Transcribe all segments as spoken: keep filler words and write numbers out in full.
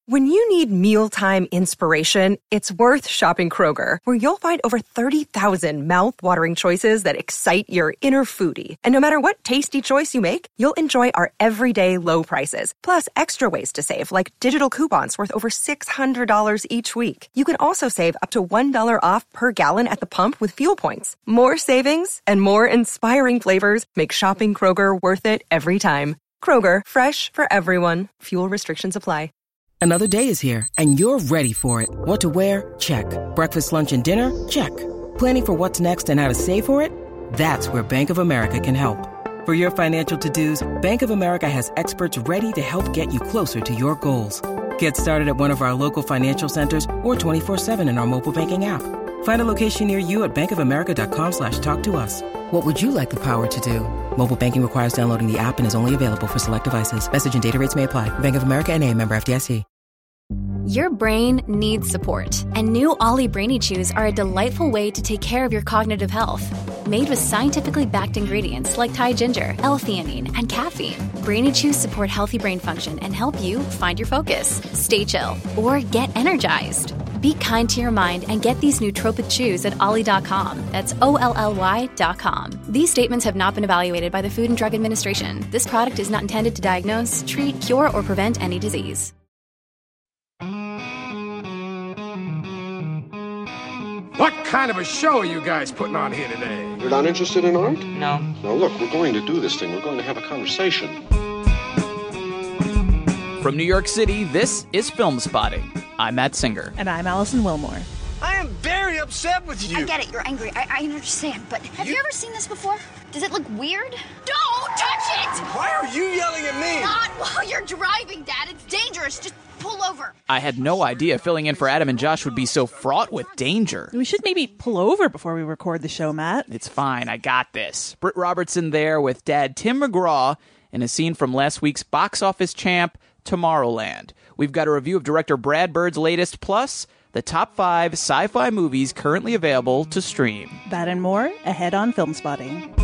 When you need mealtime inspiration, it's worth shopping Kroger, where you'll find over thirty thousand mouth-watering choices that excite your inner foodie. And no matter what tasty choice you make, you'll enjoy our everyday low prices, plus extra ways to save, like digital coupons worth over six hundred dollars each week. You can also save up to one dollar off per gallon at the pump with fuel points. More savings and more inspiring flavors make shopping Kroger worth it every time. Kroger, fresh for everyone. Fuel restrictions apply. Another day is here, and you're ready for it. What to wear? Check. Breakfast, lunch, and dinner? Check. Planning for what's next and how to save for it? That's where Bank of America can help. For your financial to-dos, Bank of America has experts ready to help get you closer to your goals. Get started at one of our local financial centers or twenty-four seven in our mobile banking app. Find a location near you at bankofamerica.com slash talk to us. What would you like the power to do? Mobile banking requires downloading the app and is only available for select devices. Message and data rates may apply. Bank of America N A, member F D I C. Your brain needs support, and new Ollie Brainy Chews are a delightful way to take care of your cognitive health. Made with scientifically backed ingredients like Thai ginger, L-theanine, and caffeine, Brainy Chews support healthy brain function and help you find your focus, stay chill, or get energized. Be kind to your mind and get these nootropic chews at ollie dot com. That's O L L Y dot com. These statements have not been evaluated by the Food and Drug Administration. This product is not intended to diagnose, treat, cure, or prevent any disease. What kind of a show are you guys putting on here today? You're not interested in art? No. Now look, we're going to do this thing. We're going to have a conversation. From New York City, this is Film Spotting. I'm Matt Singer. And I'm Allison Wilmore. I am very upset with you. I get it. You're angry. I, I understand. But have you... you ever seen this before? Does it look weird? Don't touch it! Why are you yelling at me? Not while you're driving, Dad. It's dangerous. Just pull over. I had no idea filling in for Adam and Josh would be so fraught with danger. We should maybe pull over before we record the show, Matt. It's fine. I got this. Britt Robertson there with Dad Tim McGraw in a scene from last week's box office champ, Tomorrowland. We've got a review of director Brad Bird's latest, plus the top five sci-fi movies currently available to stream. That and more ahead on Film Spotting.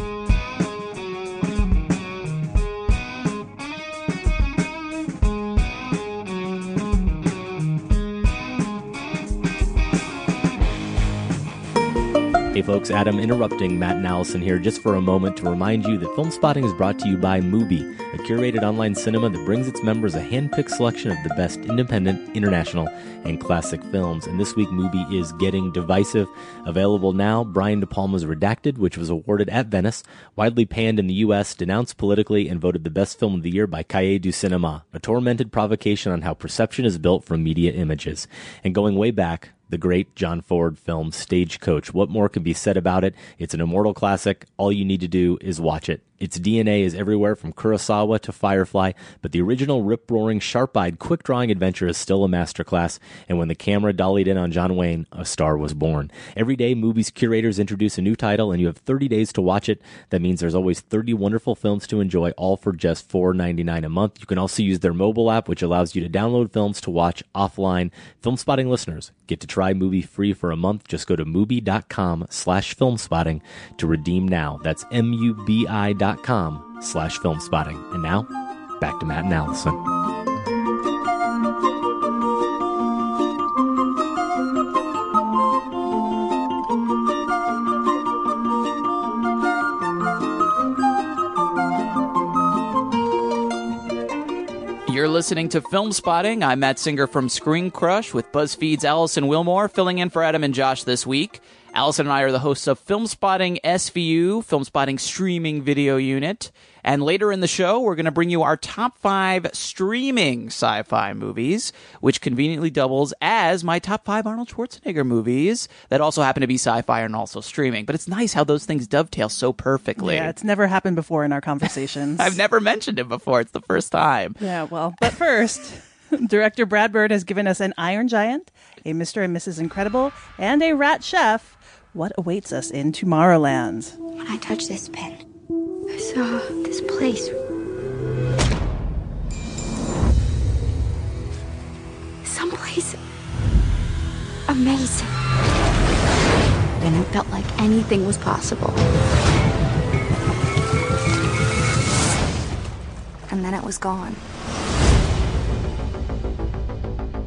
Hey folks, Adam interrupting Matt and Allison here just for a moment to remind you that Film Spotting is brought to you by Mubi, a curated online cinema that brings its members a hand-picked selection of the best independent, international, and classic films. And this week, Mubi is getting divisive. Available now, Brian De Palma's Redacted, which was awarded at Venice, widely panned in the U S, denounced politically, and voted the best film of the year by Cahiers du Cinéma, a tormented provocation on how perception is built from media images. And going way back, the great John Ford film Stagecoach. What more can be said about it? It's an immortal classic. All you need to do is watch it. Its D N A is everywhere from Kurosawa to Firefly, but the original rip-roaring, sharp-eyed, quick-drawing adventure is still a masterclass, and when the camera dollied in on John Wayne, a star was born. Every day, Mubi's curators introduce a new title, and you have thirty days to watch it. That means there's always thirty wonderful films to enjoy, all for just four ninety-nine a month. You can also use their mobile app, which allows you to download films to watch offline. Film Spotting listeners get to try Mubi free for a month. Just go to Mubi.com slash filmspotting to redeem now. That's M-U-B-I dot com slash filmspotting. And now, back to Matt and Allison. You're listening to Film Spotting. I'm Matt Singer from Screen Crush with BuzzFeed's Allison Wilmore, filling in for Adam and Josh this week. Allison and I are the hosts of Film Spotting S V U, Film Spotting Streaming Video Unit. And later in the show, we're going to bring you our top five streaming sci-fi movies, which conveniently doubles as my top five Arnold Schwarzenegger movies that also happen to be sci-fi and also streaming. But it's nice how those things dovetail so perfectly. Yeah, it's never happened before in our conversations. I've never mentioned it before. It's the first time. Yeah, well, but first, director Brad Bird has given us an Iron Giant, a Mister and Missus Incredible, and a Rat Chef. What awaits us in Tomorrowland? When I touched this pen, I saw this place. Someplace amazing. And it felt like anything was possible. And then it was gone.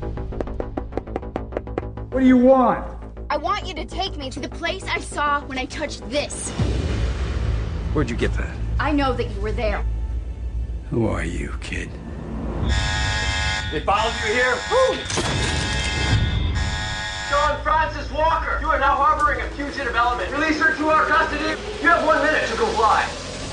What do you want? I want you to take me to the place I saw when I touched this. Where'd you get that? I know that you were there. Who are you, kid? They followed you here? Who? Sean Francis Walker. You are now harboring a fugitive element. Release her to our custody. You have one minute to comply.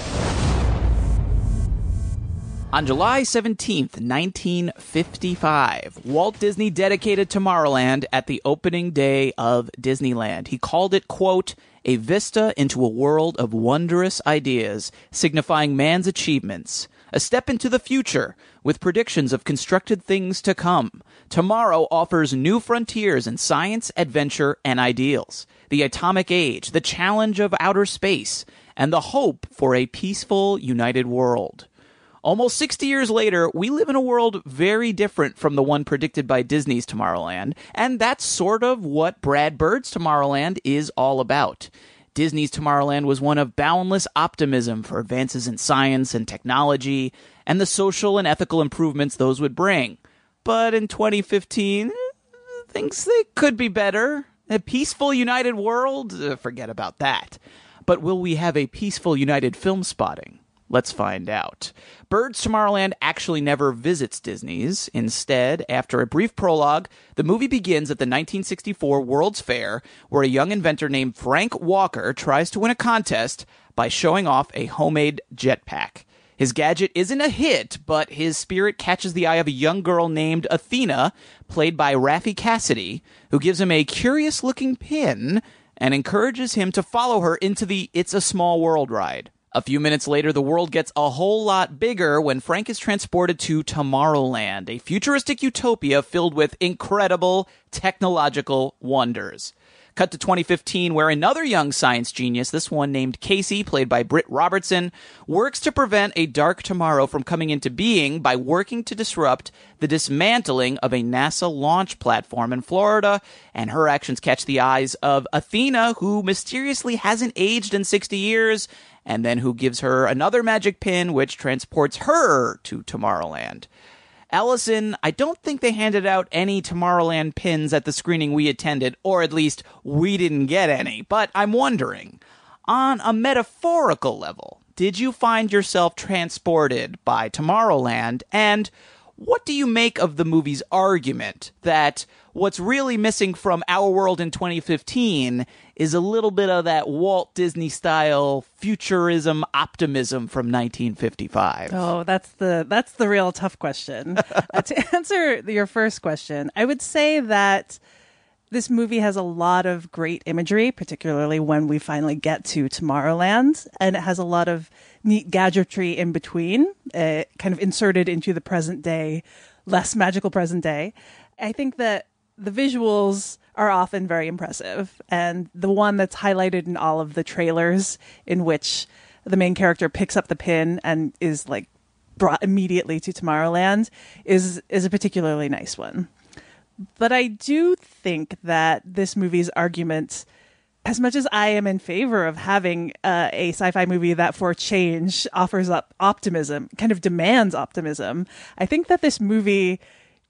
On July seventeenth, nineteen fifty-five, Walt Disney dedicated Tomorrowland at the opening day of Disneyland. He called it, quote, a vista into a world of wondrous ideas, signifying man's achievements. A step into the future, with predictions of constructed things to come. Tomorrow offers new frontiers in science, adventure, and ideals. The atomic age, the challenge of outer space, and the hope for a peaceful, united world. Almost sixty years later, we live in a world very different from the one predicted by Disney's Tomorrowland, and that's sort of what Brad Bird's Tomorrowland is all about. Disney's Tomorrowland was one of boundless optimism for advances in science and technology, and the social and ethical improvements those would bring. But in twenty fifteen, things they could be better. A peaceful, united world? Uh, forget about that. But will we have a peaceful, united film spotting? Let's find out. Bird's Tomorrowland actually never visits Disney's. Instead, after a brief prologue, the movie begins at the nineteen sixty-four World's Fair, where a young inventor named Frank Walker tries to win a contest by showing off a homemade jetpack. His gadget isn't a hit, but his spirit catches the eye of a young girl named Athena, played by Raffi Cassidy, who gives him a curious-looking pin and encourages him to follow her into the It's a Small World ride. A few minutes later, the world gets a whole lot bigger when Frank is transported to Tomorrowland, a futuristic utopia filled with incredible technological wonders. Cut to twenty fifteen, where another young science genius, this one named Casey, played by Britt Robertson, works to prevent a dark tomorrow from coming into being by working to disrupt the dismantling of a NASA launch platform in Florida, and her actions catch the eyes of Athena, who mysteriously hasn't aged in sixty years, and then who gives her another magic pin which transports her to Tomorrowland. Allison, I don't think they handed out any Tomorrowland pins at the screening we attended, or at least we didn't get any, but I'm wondering, on a metaphorical level, did you find yourself transported by Tomorrowland, and what do you make of the movie's argument that what's really missing from Our World in twenty fifteen is a little bit of that Walt Disney-style futurism optimism from nineteen fifty-five? Oh, that's the that's the real tough question. uh, to answer your first question, I would say that this movie has a lot of great imagery, particularly when we finally get to Tomorrowland, and it has a lot of neat gadgetry in between, uh, kind of inserted into the present day, less magical present day. I think that the visuals are often very impressive, and the one that's highlighted in all of the trailers in which the main character picks up the pin and is like brought immediately to Tomorrowland is is a particularly nice one. But I do think that this movie's argument, as much as I am in favor of having uh, a sci-fi movie that for change offers up optimism, kind of demands optimism, I think that this movie,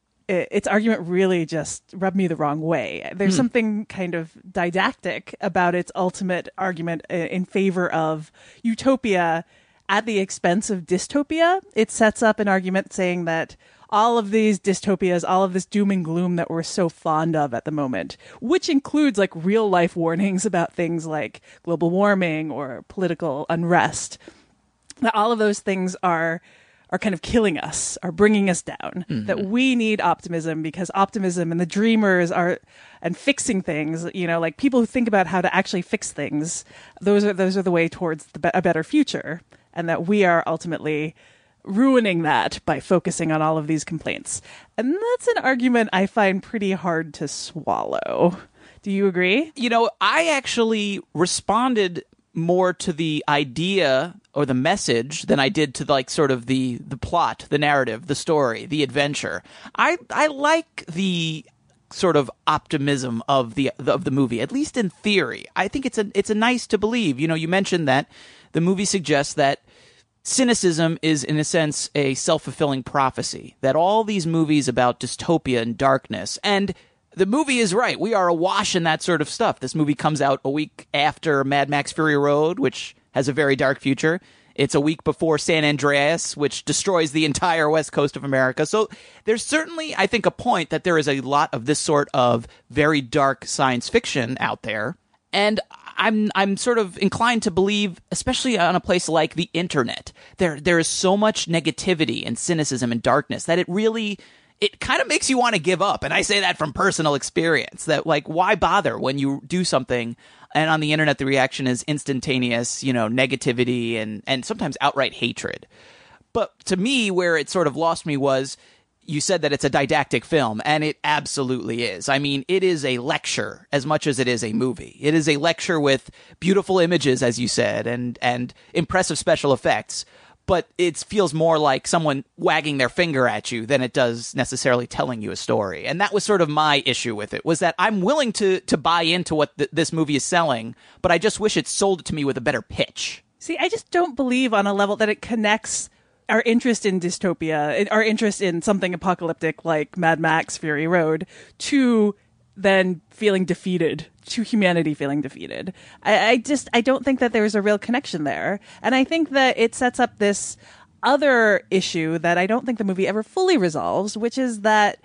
its argument really just rubbed me the wrong way. There's mm. something kind of didactic about its ultimate argument in favor of utopia at the expense of dystopia. It sets up an argument saying that all of these dystopias, all of this doom and gloom that we're so fond of at the moment, which includes like real life warnings about things like global warming or political unrest, that all of those things are are kind of killing us, are bringing us down, mm-hmm. that we need optimism because optimism and the dreamers are, and fixing things, you know, like people who think about how to actually fix things, those are, those are the way towards the be- a better future, and that we are ultimately ruining that by focusing on all of these complaints. And that's an argument I find pretty hard to swallow. Do you agree? You know, I actually responded more to the idea or the message than I did to like sort of the the plot, the narrative, the story, the adventure. I I like the sort of optimism of the of the movie, at least in theory. I think it's a it's a nice to believe. You know, you mentioned that the movie suggests that cynicism is, in a sense, a self-fulfilling prophecy, that all these movies about dystopia and darkness, and the movie is right. We are awash in that sort of stuff. This movie comes out a week after Mad Max Fury Road, which has a very dark future. It's a week before San Andreas, which destroys the entire west coast of America. So there's certainly, I think, a point that there is a lot of this sort of very dark science fiction out there. And I'm I'm sort of inclined to believe, especially on a place like the internet, there there is so much negativity and cynicism and darkness that it really, it kind of makes you want to give up. And I say that from personal experience, that like, why bother when you do something and on the internet the reaction is instantaneous, you know, negativity and, and sometimes outright hatred. But to me, where it sort of lost me was, you said that it's a didactic film, and it absolutely is. I mean, it is a lecture as much as it is a movie. It is a lecture with beautiful images, as you said, and, and impressive special effects. But it feels more like someone wagging their finger at you than it does necessarily telling you a story. And that was sort of my issue with it, was that I'm willing to, to buy into what th- this movie is selling, but I just wish it sold it to me with a better pitch. See, I just don't believe on a level that it connects our interest in dystopia, our interest in something apocalyptic like Mad Max Fury Road, to then feeling defeated, to humanity feeling defeated. I, I just, I don't think that there's a real connection there. And I think that it sets up this other issue that I don't think the movie ever fully resolves, which is that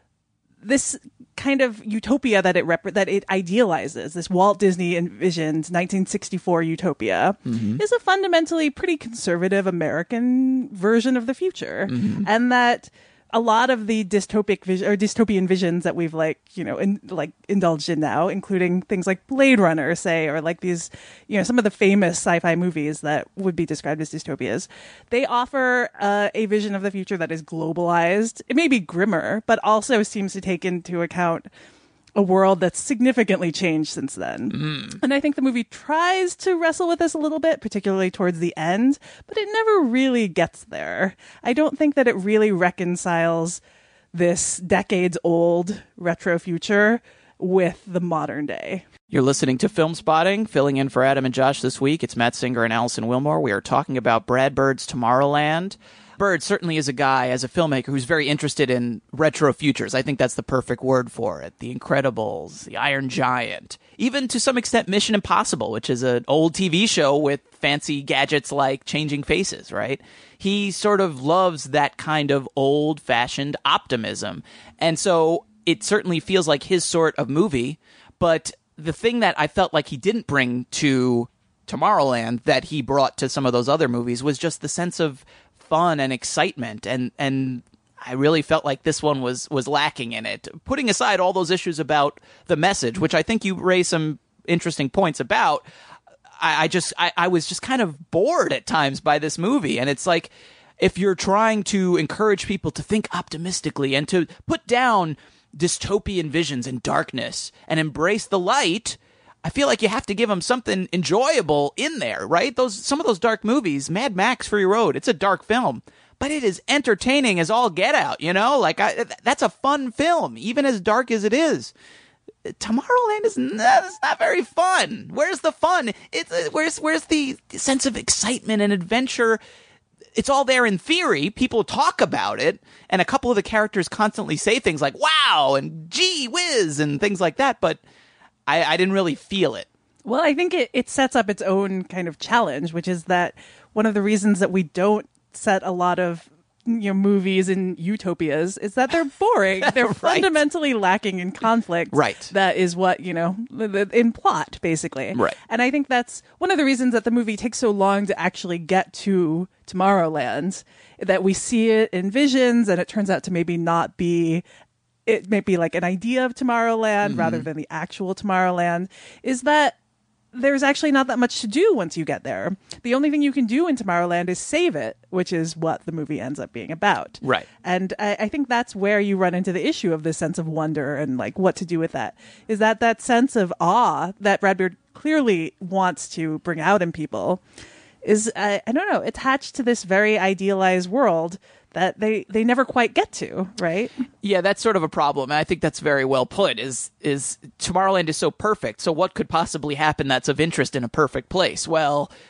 this kind of utopia that it rep- that it idealizes, this Walt Disney envisioned nineteen sixty-four utopia, mm-hmm. is a fundamentally pretty conservative American version of the future. Mm-hmm. And that a lot of the dystopic vision or dystopian visions that we've like, you know, in, like indulged in now, including things like Blade Runner, say, or like these, you know, some of the famous sci-fi movies that would be described as dystopias, they offer uh, a vision of the future that is globalized. It may be grimmer, but also seems to take into account a world that's significantly changed since then. Mm. And I think the movie tries to wrestle with this a little bit, particularly towards the end, but it never really gets there. I don't think that it really reconciles this decades-old retro future with the modern day. You're listening to Film Spotting, filling in for Adam and Josh this week. It's Matt Singer and Allison Wilmore. We are talking about Brad Bird's Tomorrowland. Bird certainly is a guy, as a filmmaker, who's very interested in retro futures. I think that's the perfect word for it. The Incredibles, The Iron Giant, even to some extent Mission Impossible, which is an old T V show with fancy gadgets like changing faces, right? He sort of loves that kind of old-fashioned optimism. And so it certainly feels like his sort of movie. But the thing that I felt like he didn't bring to Tomorrowland that he brought to some of those other movies was just the sense of fun and excitement, and and I really felt like this one was was lacking in it. Putting aside all those issues about the message, which I think you raised some interesting points about, I, I just I, I was just kind of bored at times by this movie. And it's like, if you're trying to encourage people to think optimistically and to put down dystopian visions and darkness and embrace the light, I feel like you have to give them something enjoyable in there, right? Those some of those dark movies, Mad Max Fury Road, it's a dark film, but it is entertaining as all get out, you know? Like, I, that's a fun film, even as dark as it is. Tomorrowland is not, it's not very fun. Where's the fun? It's where's where's the sense of excitement and adventure? It's all there in theory. People talk about it, and a couple of the characters constantly say things like "wow" and "gee whiz" and things like that, but I, I didn't really feel it. Well, I think it, it sets up its own kind of challenge, which is that one of the reasons that we don't set a lot of, you know, movies and utopias is that they're boring. They're right. fundamentally lacking in conflict. Right. That is what, you know, in plot, basically. Right. And I think that's one of the reasons that the movie takes so long to actually get to Tomorrowland, that we see it in visions and it turns out to maybe not be, it may be like an idea of Tomorrowland mm-hmm. rather than the actual Tomorrowland, is that there's actually not that much to do once you get there. The only thing you can do in Tomorrowland is save it, which is what the movie ends up being about. Right. And I, I think that's where you run into the issue of this sense of wonder and like what to do with that. Is that that sense of awe that Brad Bird clearly wants to bring out in people is, I, I don't know, attached to this very idealized world that they, they never quite get to, right? Yeah, that's sort of a problem. And I think that's very well put, is is Tomorrowland is so perfect. So what could possibly happen that's of interest in a perfect place? Well,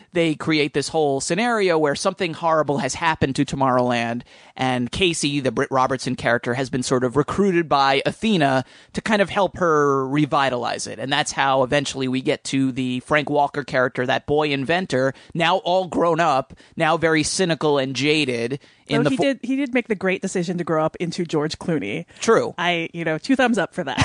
they create this whole scenario where something horrible has happened to Tomorrowland, and Casey, the Britt Robertson character, has been sort of recruited by Athena to kind of help her revitalize it. And that's how eventually we get to the Frank Walker character, that boy inventor, now all grown up, now very cynical and jaded. In oh, the he fo- did he did make the great decision to grow up into George Clooney. True. I, you know, two thumbs up for that.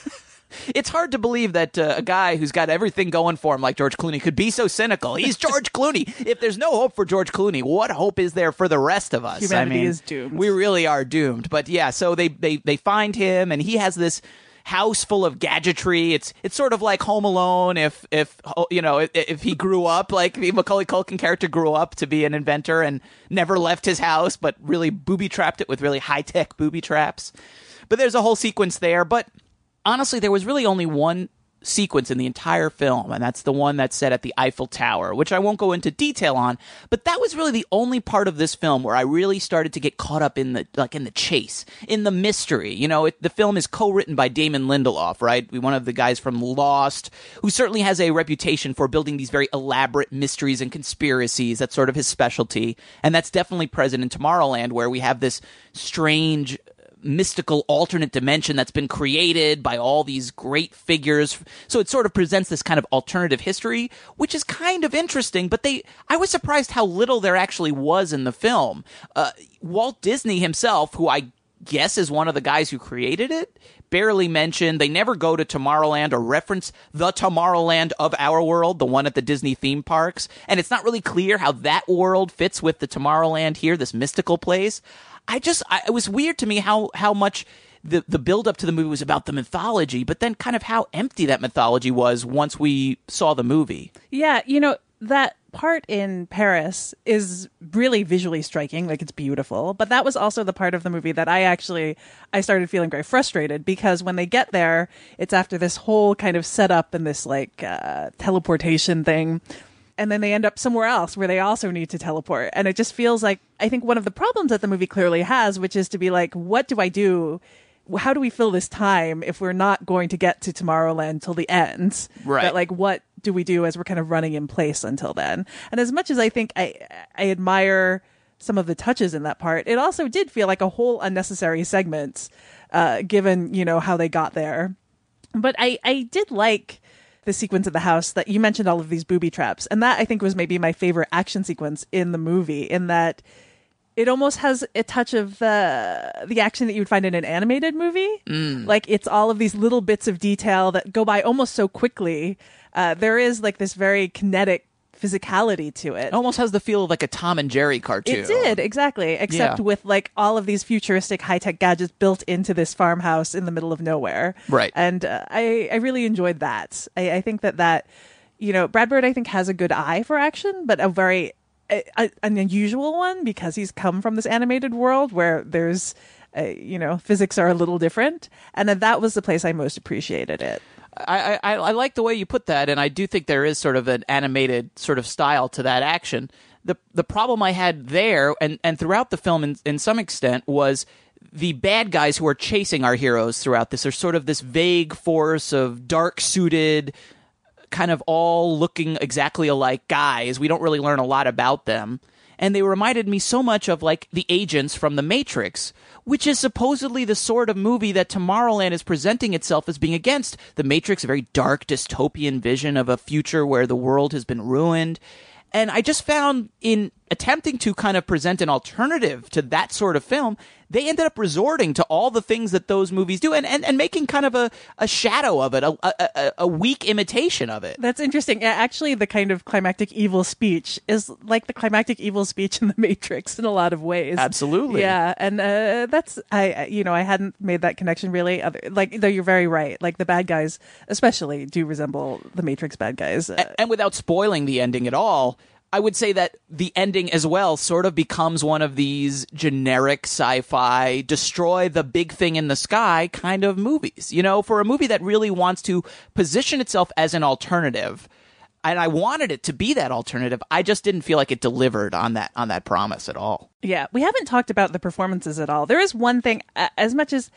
It's hard to believe that uh, a guy who's got everything going for him like George Clooney could be so cynical. He's George Clooney. If there's no hope for George Clooney, what hope is there for the rest of us? Humanity I mean, is doomed. We really are doomed. But yeah, so they, they, they find him, and he has this house full of gadgetry. It's it's sort of like Home Alone if if you know if, if he grew up, like the Macaulay Culkin character grew up to be an inventor and never left his house, but really booby trapped it with really high tech booby traps. But there's a whole sequence there. But honestly, there was really only one sequence in the entire film, and that's the one that's set at the Eiffel Tower, which I won't go into detail on, but that was really the only part of this film where I really started to get caught up in the like in the chase, in the mystery. You know, it, the film is co-written by Damon Lindelof, right? One of the guys from Lost, who certainly has a reputation for building these very elaborate mysteries and conspiracies. That's sort of his specialty, and that's definitely present in Tomorrowland, where we have this strange mystical alternate dimension that's been created by all these great figures. So it sort of presents this kind of alternative history, which is kind of interesting, but they I was surprised how little there actually was in the film. Uh, Walt Disney himself, who I guess is one of the guys who created it, barely mentioned. They never go to Tomorrowland or reference the Tomorrowland of our world, the one at the Disney theme parks. And it's not really clear how that world fits with the Tomorrowland here, this mystical place. I just, I, it was weird to me how, how much the, the build up to the movie was about the mythology, but then kind of how empty that mythology was once we saw the movie. Yeah, you know, that part in Paris is really visually striking, like it's beautiful, but that was also the part of the movie that I actually, I started feeling very frustrated, because when they get there, it's after this whole kind of setup and this like uh, teleportation thing. And then they end up somewhere else where they also need to teleport. And it just feels like, I think one of the problems that the movie clearly has, which is to be like, what do I do? How do we fill this time if we're not going to get to Tomorrowland till the end? Right. But like, what do we do as we're kind of running in place until then? And as much as I think I, I admire some of the touches in that part, it also did feel like a whole unnecessary segment, uh, given, you know, how they got there. But I, I did like the sequence of the house that you mentioned, all of these booby traps. And that I think was maybe my favorite action sequence in the movie, in that it almost has a touch of uh, the action that you would find in an animated movie. Mm. Like it's all of these little bits of detail that go by almost so quickly. Uh, there is like this very kinetic physicality to it. It almost has the feel of like a Tom and Jerry cartoon. It did, exactly. Except Yeah. with like all of these futuristic high-tech gadgets built into this farmhouse in the middle of nowhere. Right. And uh, I, I really enjoyed that. I, I think that that, you know, Brad Bird, I think, has a good eye for action, but a very, a, a, an unusual one, because he's come from this animated world where there's, uh, you know, physics are a little different. And then that was the place I most appreciated it. I, I, I like the way you put that, and I do think there is sort of an animated sort of style to that action. The the problem I had there, and, and throughout the film in, in some extent, was the bad guys who are chasing our heroes throughout this are sort of this vague force of dark-suited, kind of all looking exactly alike guys. We don't really learn a lot about them. And they reminded me so much of, like, the agents from The Matrix, which is supposedly the sort of movie that Tomorrowland is presenting itself as being against. The Matrix, a very dark, dystopian vision of a future where the world has been ruined. And I just found, in attempting to kind of present an alternative to that sort of film, they ended up resorting to all the things that those movies do, and, and, and making kind of a, a shadow of it, a, a, a weak imitation of it. That's interesting. Yeah, actually, the kind of climactic evil speech is like the climactic evil speech in The Matrix in a lot of ways. Absolutely. Yeah, and uh, that's, I, you know, I hadn't made that connection really. Other, like, though you're very right. Like, the bad guys especially do resemble The Matrix bad guys. Uh, and, and without spoiling the ending at all, I would say that the ending as well sort of becomes one of these generic sci-fi, destroy the big thing in the sky kind of movies. You know, for a movie that really wants to position itself as an alternative, and I wanted it to be that alternative, I just didn't feel like it delivered on that on that promise at all. Yeah, we haven't talked about the performances at all. There is one thing, uh, as much as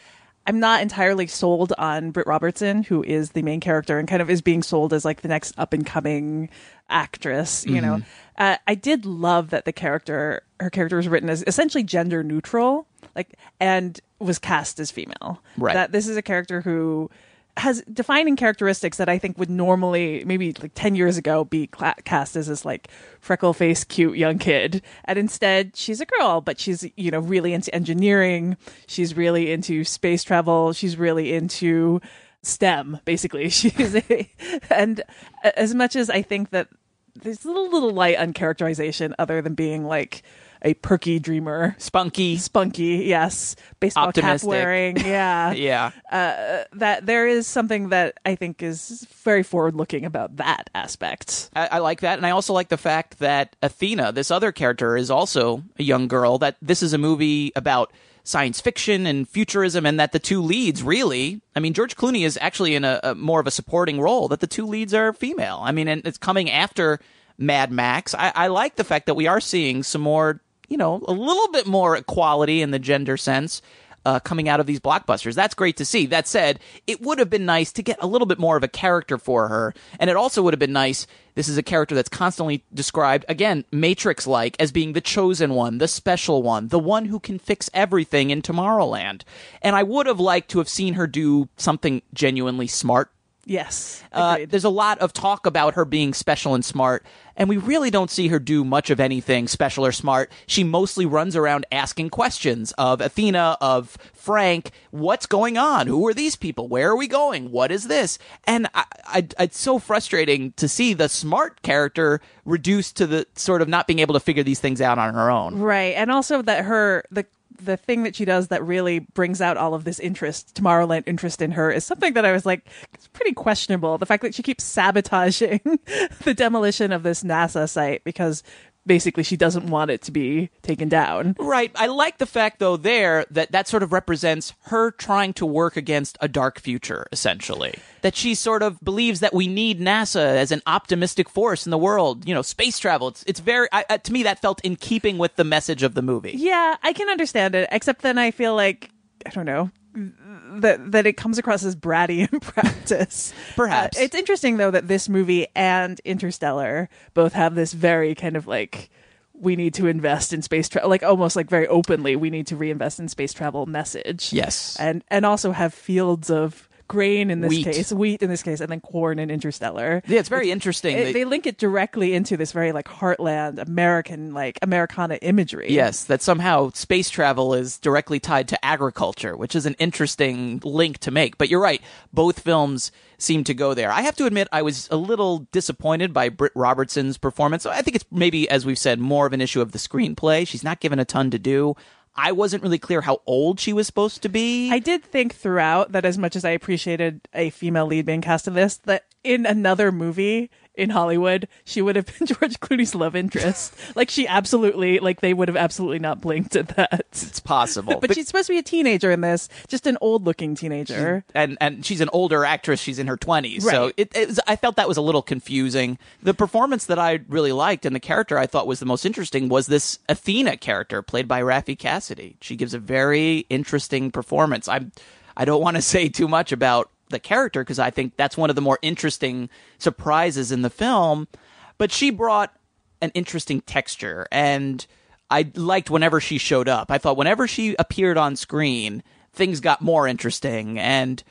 I'm not entirely sold on Britt Robertson, who is the main character and kind of is being sold as like the next up and coming actress. You mm-hmm. know, uh, I did love that the character, her character was written as essentially gender neutral, like, and was cast as female. Right. That this is a character who has defining characteristics that I think would normally, maybe like ten years ago, be cla- cast as this like freckle-faced, cute young kid. And instead, she's a girl, but she's, you know, really into engineering. She's really into space travel. She's really into STEM, basically. She's a, and as much as I think that there's a little, little light on characterization other than being like a perky dreamer. Spunky. Spunky, yes. Baseball Optimistic. cap wearing, yeah. yeah. Uh, that there is something that I think is very forward-looking about that aspect. I, I like that, and I also like the fact that Athena, this other character, is also a young girl, that this is a movie about science fiction and futurism, and that the two leads really, I mean, George Clooney is actually in a, a more of a supporting role, that the two leads are female. I mean, and it's coming after Mad Max. I, I like the fact that we are seeing some more, you know, a little bit more equality in the gender sense uh, coming out of these blockbusters. That's great to see. That said, it would have been nice to get a little bit more of a character for her. And it also would have been nice, this is a character that's constantly described, again, Matrix-like, as being the chosen one, the special one, the one who can fix everything in Tomorrowland. And I would have liked to have seen her do something genuinely smart. Yes. Uh, there's a lot of talk about her being special and smart, and we really don't see her do much of anything special or smart. She mostly runs around asking questions of Athena, of Frank. What's going on? Who are these people? Where are we going? What is this? And I, I, it's so frustrating to see the smart character reduced to the sort of not being able to figure these things out on her own. Right. And also that her... the the thing that she does that really brings out all of this interest, Tomorrowland interest in her, is something that I was like, it's pretty questionable. The fact that she keeps sabotaging the demolition of this NASA site because basically she doesn't want it to be taken down. Right. I like the fact, though, there that that sort of represents her trying to work against a dark future, essentially. That she sort of believes that we need NASA as an optimistic force in the world. You know, space travel. It's it's very, I, uh, to me, that felt in keeping with the message of the movie. Yeah, I can understand it, except then I feel like, I don't know, that that it comes across as bratty in practice. Perhaps. Uh, it's interesting, though, that this movie and Interstellar both have this very kind of like, we need to invest in space travel, like almost like very openly, we need to reinvest in space travel message. Yes. And and also have fields of grain in this wheat. case, wheat in this case, and then corn in Interstellar. Yeah, it's very it's, interesting. It, they link it directly into this very like heartland American, like Americana imagery. Yes, that somehow space travel is directly tied to agriculture, which is an interesting link to make. But you're right, both films seem to go there. I have to admit, I was a little disappointed by Britt Robertson's performance. I think it's maybe, as we've said, more of an issue of the screenplay. She's not given a ton to do. I wasn't really clear how old she was supposed to be. I did think throughout that as much as I appreciated a female lead being cast in this, that in another movie in Hollywood, she would have been George Clooney's love interest. Like she absolutely, like they would have absolutely not blinked at that. It's possible. but, but she's supposed to be a teenager in this, just an old looking teenager. And and she's an older actress. She's in her twenties. Right. So it, it was, I felt that was a little confusing. The performance that I really liked and the character I thought was the most interesting was this Athena character played by Raffi Cassidy. She gives a very interesting performance. I I don't want to say too much about the character because I think that's one of the more interesting surprises in the film, but she brought an interesting texture, and I liked whenever she showed up. I thought whenever she appeared on screen, things got more interesting, and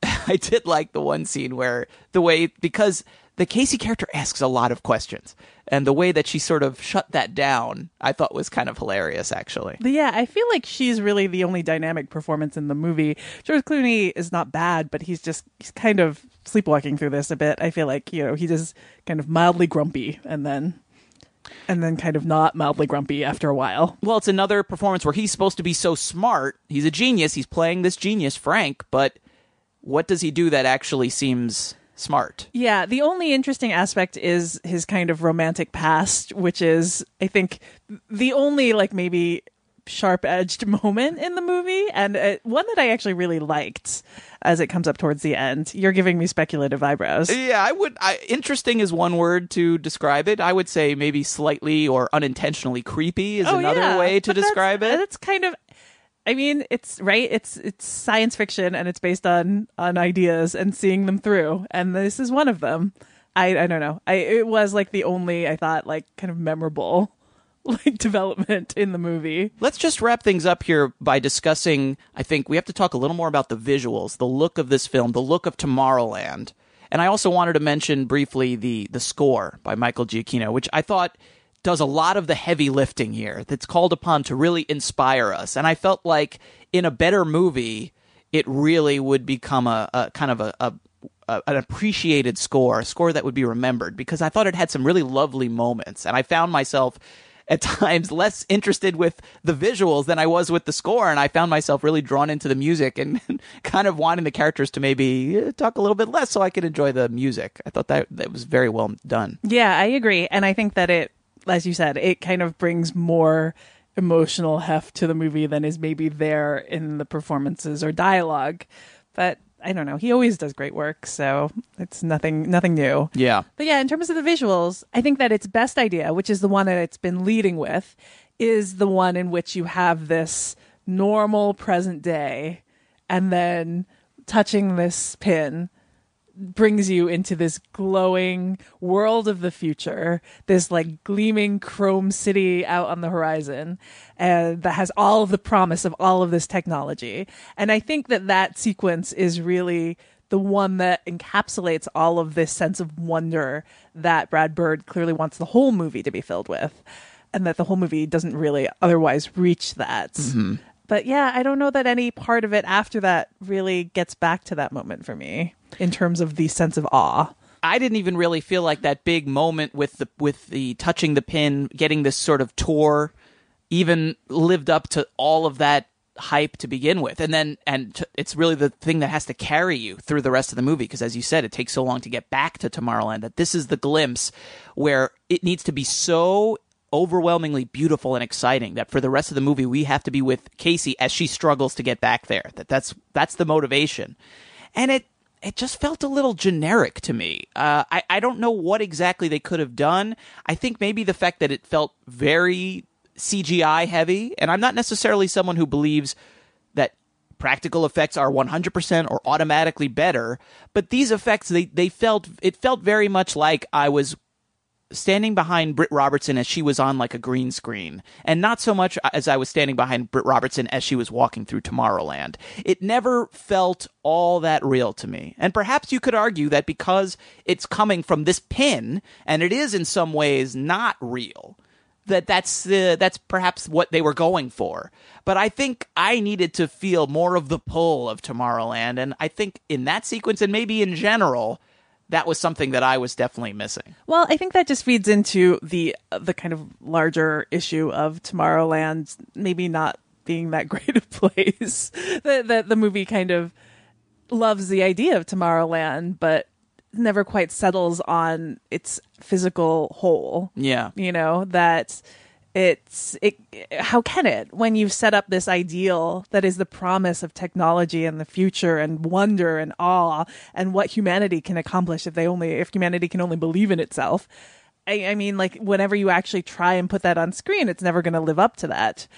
I did like the one scene where the way, because the Casey character asks a lot of questions, and the way that she sort of shut that down, I thought was kind of hilarious, actually. But yeah, I feel like she's really the only dynamic performance in the movie. George Clooney is not bad, but he's just he's kind of sleepwalking through this a bit. I feel like, you know, he just kind of mildly grumpy and then and then kind of not mildly grumpy after a while. Well, it's another performance where he's supposed to be so smart. He's a genius. He's playing this genius, Frank, but what does he do that actually seems smart? Yeah, the only interesting aspect is his kind of romantic past, which is, I think, the only, like, maybe sharp-edged moment in the movie, and uh, one that I actually really liked as it comes up towards the end. You're giving me speculative eyebrows. Yeah, I would... I, interesting is one word to describe it. I would say maybe slightly or unintentionally creepy is oh, another yeah. way to but describe that's, it. That's kind of... I mean, it's right. It's it's science fiction, and it's based on on ideas and seeing them through. And this is one of them. I I don't know. I it was like the only I thought like kind of memorable like development in the movie. Let's just wrap things up here by discussing. I think we have to talk a little more about the visuals, the look of this film, the look of Tomorrowland, and I also wanted to mention briefly the the score by Michael Giacchino, which I thought does a lot of the heavy lifting here that's called upon to really inspire us. And I felt like in a better movie, it really would become a, a kind of a, a, a an appreciated score, a score that would be remembered, because I thought it had some really lovely moments. And I found myself at times less interested with the visuals than I was with the score. And I found myself really drawn into the music and kind of wanting the characters to maybe talk a little bit less so I could enjoy the music. I thought that that was very well done. Yeah, I agree. And I think that it, as you said, it kind of brings more emotional heft to the movie than is maybe there in the performances or dialogue. But I don't know. He always does great work, so it's nothing nothing new. Yeah. But yeah, in terms of the visuals, I think that its best idea, which is the one that it's been leading with, is the one in which you have this normal present day and then touching this pin brings you into this glowing world of the future, this like gleaming chrome city out on the horizon, and that has all of the promise of all of this technology. And I think that that sequence is really the one that encapsulates all of this sense of wonder that Brad Bird clearly wants the whole movie to be filled with, and that the whole movie doesn't really otherwise reach that. Mm-hmm. But yeah, I don't know that any part of it after that really gets back to that moment for me in terms of the sense of awe. I didn't even really feel like that big moment with the with the touching the pin, getting this sort of tour, even lived up to all of that hype to begin with. And then and t- it's really the thing that has to carry you through the rest of the movie, because as you said, it takes so long to get back to Tomorrowland that this is the glimpse where it needs to be so overwhelmingly beautiful and exciting that for the rest of the movie we have to be with Casey as she struggles to get back there. That that's that's the motivation. And it it just felt a little generic to me. Uh, I, I don't know what exactly they could have done. I think maybe the fact that it felt very C G I heavy, and I'm not necessarily someone who believes that practical effects are one hundred percent or automatically better, but these effects, they, they felt, it felt very much like I was standing behind Britt Robertson as she was on like a green screen, and not so much as I was standing behind Britt Robertson as she was walking through Tomorrowland. It never felt all that real to me. And perhaps you could argue that because it's coming from this pin, and it is in some ways not real, that that's uh, that's perhaps what they were going for. But I think I needed to feel more of the pull of Tomorrowland, and I think in that sequence, and maybe in general, that was something that I was definitely missing. Well, I think that just feeds into the the kind of larger issue of Tomorrowland maybe not being that great a place. That the, the movie kind of loves the idea of Tomorrowland, but never quite settles on its physical whole. Yeah. You know, that it's it how can it, when you've set up this ideal that is the promise of technology and the future and wonder and awe and what humanity can accomplish if they only if humanity can only believe in itself. I, I mean, like, whenever you actually try and put that on screen, it's never going to live up to that.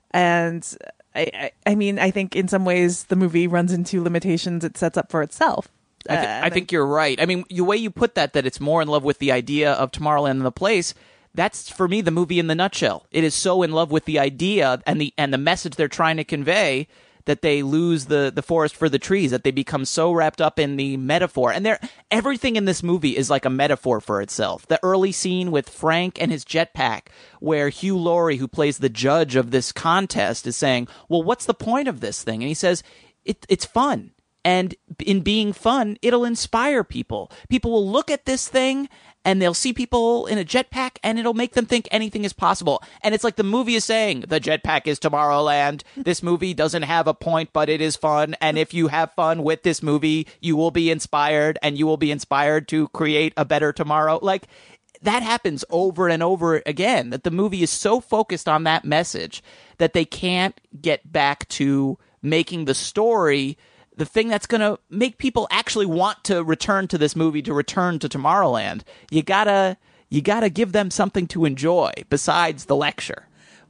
And I, I I mean, I think in some ways the movie runs into limitations it sets up for itself. I, th- I think you're right. I mean, the way you put that, that it's more in love with the idea of Tomorrowland than the place, that's, for me, the movie in the nutshell. It is so in love with the idea and the and the message they're trying to convey that they lose the, the forest for the trees, that they become so wrapped up in the metaphor. And they're, everything in this movie is like a metaphor for itself. The early scene with Frank and his jetpack, where Hugh Laurie, who plays the judge of this contest, is saying, well, what's the point of this thing? And he says, it, it's fun. And in being fun, it'll inspire people. People will look at this thing and they'll see people in a jetpack and it'll make them think anything is possible. And it's like the movie is saying, the jetpack is Tomorrowland. This movie doesn't have a point, but it is fun. And if you have fun with this movie, you will be inspired, and you will be inspired to create a better tomorrow. Like, that happens over and over again, that the movie is so focused on that message that they can't get back to making the story the thing that's going to make people actually want to return to this movie, to return to Tomorrowland. You gotta, you gotta give them something to enjoy besides the lecture.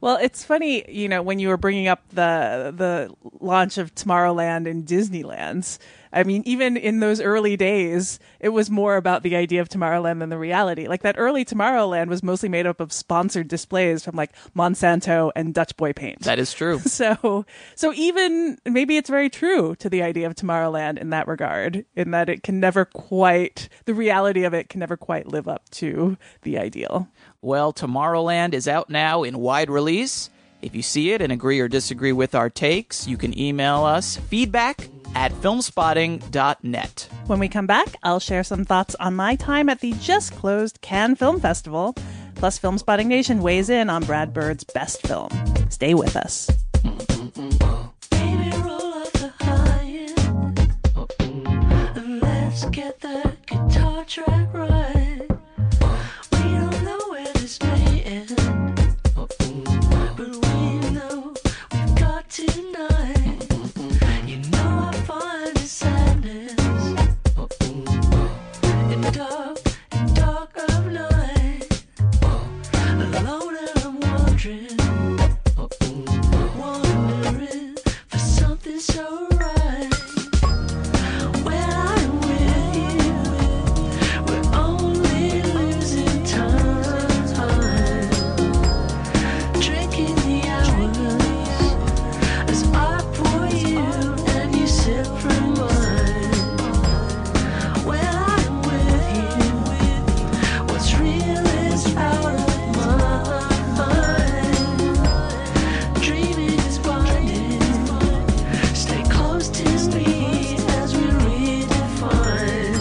Well, it's funny, you know, when you were bringing up the the launch of Tomorrowland in Disneyland. I mean, even in those early days, it was more about the idea of Tomorrowland than the reality. Like that early Tomorrowland was mostly made up of sponsored displays from like Monsanto and Dutch Boy Paint. That is true. So, so even maybe it's very true to the idea of Tomorrowland in that regard, in that it can never quite, the reality of it can never quite live up to the ideal. Well, Tomorrowland is out now in wide release. If you see it and agree or disagree with our takes, you can email us feedback at filmspotting dot net. When we come back, I'll share some thoughts on my time at the just-closed Cannes Film Festival. Plus, Filmspotting Nation weighs in on Brad Bird's best film. Stay with us. Baby, roll up the high end, and let's get that guitar track right. We don't know where this may end, but we know we've got tonight. You know I find the sadness in the dark, in the dark of night. Alone and I'm wondering, wondering for something so right. When I'm with you, we're only losing time, drinking the hours as I pour you and you sip from mine. When I'm with you, what's real is out of mind. Dreaming is blinding. Stay close to me as we redefine.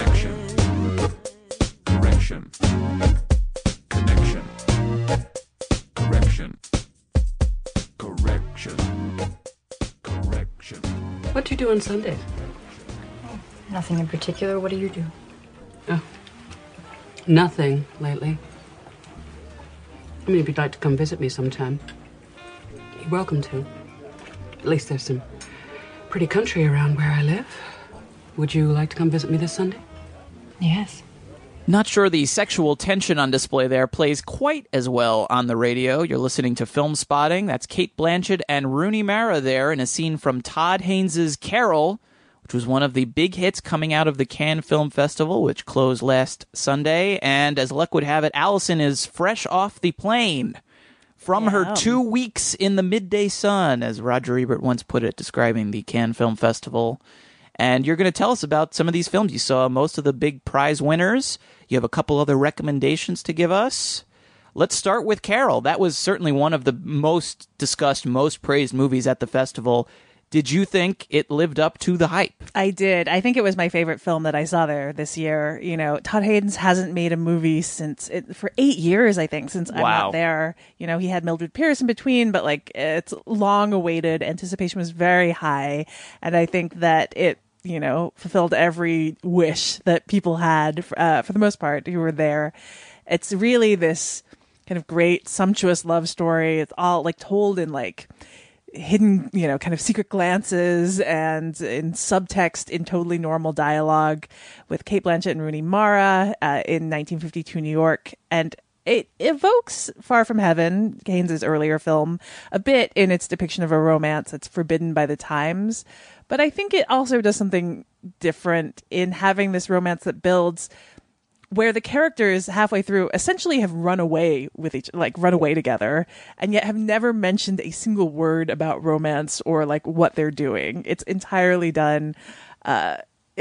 Correction. Connection. Correction. Correction. Correction. What do you do on Sundays? Nothing in particular. What do you do? Oh, nothing lately. I mean, if you'd like to come visit me sometime, you're welcome to. At least there's some pretty country around where I live. Would you like to come visit me this Sunday? Yes. Not sure the sexual tension on display there plays quite as well on the radio. You're listening to Film Spotting. That's Cate Blanchett and Rooney Mara there in a scene from Todd Haynes' Carol, which was one of the big hits coming out of the Cannes Film Festival, which closed last Sunday. And as luck would have it, Allison is fresh off the plane from her two weeks in the midday sun, as Roger Ebert once put it, describing the Cannes Film Festival. And you're going to tell us about some of these films. You saw most of the big prize winners. You have a couple other recommendations to give us. Let's start with Carol. That was certainly one of the most discussed, most praised movies at the festival. Did you think it lived up to the hype? I did. I think it was my favorite film that I saw there this year. You know, Todd Haynes hasn't made a movie since it, for eight years, I think, since I'm Wow. not there. You know, he had Mildred Pierce in between, but like it's long awaited. Anticipation was very high. And I think that it, you know, fulfilled every wish that people had uh, for the most part who were there. It's really this kind of great, sumptuous love story. It's all like told in like hidden, you know, kind of secret glances and in subtext in totally normal dialogue with Cate Blanchett and Rooney Mara uh, in nineteen fifty-two New York. And it evokes Far From Heaven, Haynes' earlier film, a bit in its depiction of a romance that's forbidden by the times. But I think it also does something different in having this romance that builds where the characters halfway through essentially have run away with each, like run away together, and yet have never mentioned a single word about romance or like what they're doing. It's entirely done uh,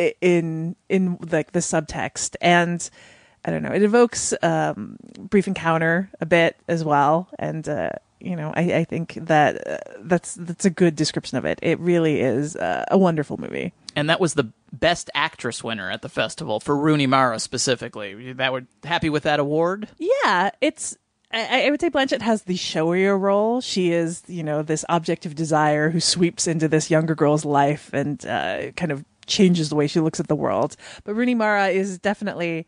in in like the subtext, and I don't know. It evokes um, Brief Encounter a bit as well, and uh, you know, I, I think that uh, that's that's a good description of it. It really is uh, a wonderful movie. And that was the Best Actress winner at the festival for Rooney Mara specifically. That were happy with that award? Yeah, it's. I, I would say Blanchett has the showier role. She is, you know, this object of desire who sweeps into this younger girl's life and uh, kind of changes the way she looks at the world. But Rooney Mara is definitely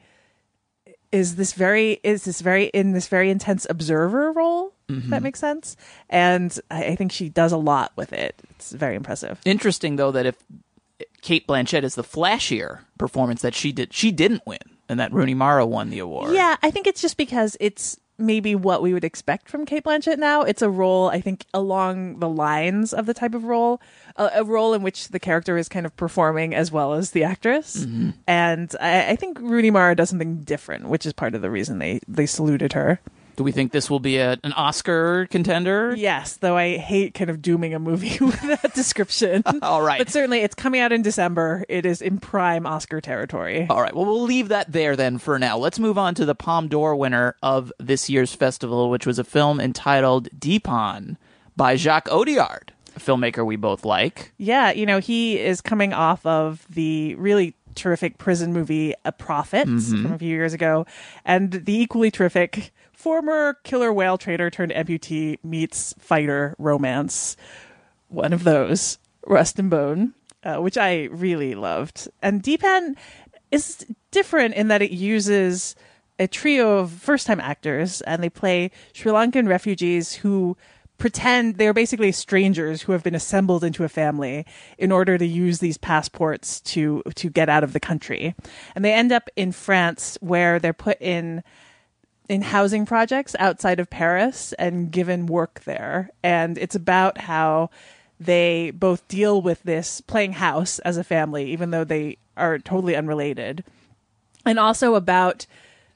is this very is this very in this very intense observer role. Mm-hmm. If that makes sense. And I, I think she does a lot with it. It's very impressive. Interesting, though, that if Cate Blanchett is the flashier performance that she did, she didn't win, and that Rooney Mara won the award. Yeah, I think it's just because it's maybe what we would expect from Cate Blanchett now. It's a role, I think, along the lines of the type of role, a, a role in which the character is kind of performing as well as the actress. Mm-hmm. And I, I think Rooney Mara does something different, which is part of the reason they, they saluted her. Do we think this will be a, an Oscar contender? Yes, though I hate kind of dooming a movie with that description. All right. But certainly it's coming out in December. It is in prime Oscar territory. All right. Well, we'll leave that there then for now. Let's move on to the Palme d'Or winner of this year's festival, which was a film entitled Dheepan by Jacques Audiard, a filmmaker we both like. Yeah, you know, he is coming off of the really terrific prison movie A Prophet Mhm. from a few years ago, and the equally terrific former killer whale trader turned amputee meets fighter romance. One of those, Rust and Bone, uh, which I really loved. And Dheepan is different in that it uses a trio of first-time actors, and they play Sri Lankan refugees who pretend they're basically strangers who have been assembled into a family in order to use these passports to to get out of the country. And they end up in France, where they're put in in housing projects outside of Paris and given work there. And it's about how they both deal with this playing house as a family, even though they are totally unrelated. And also about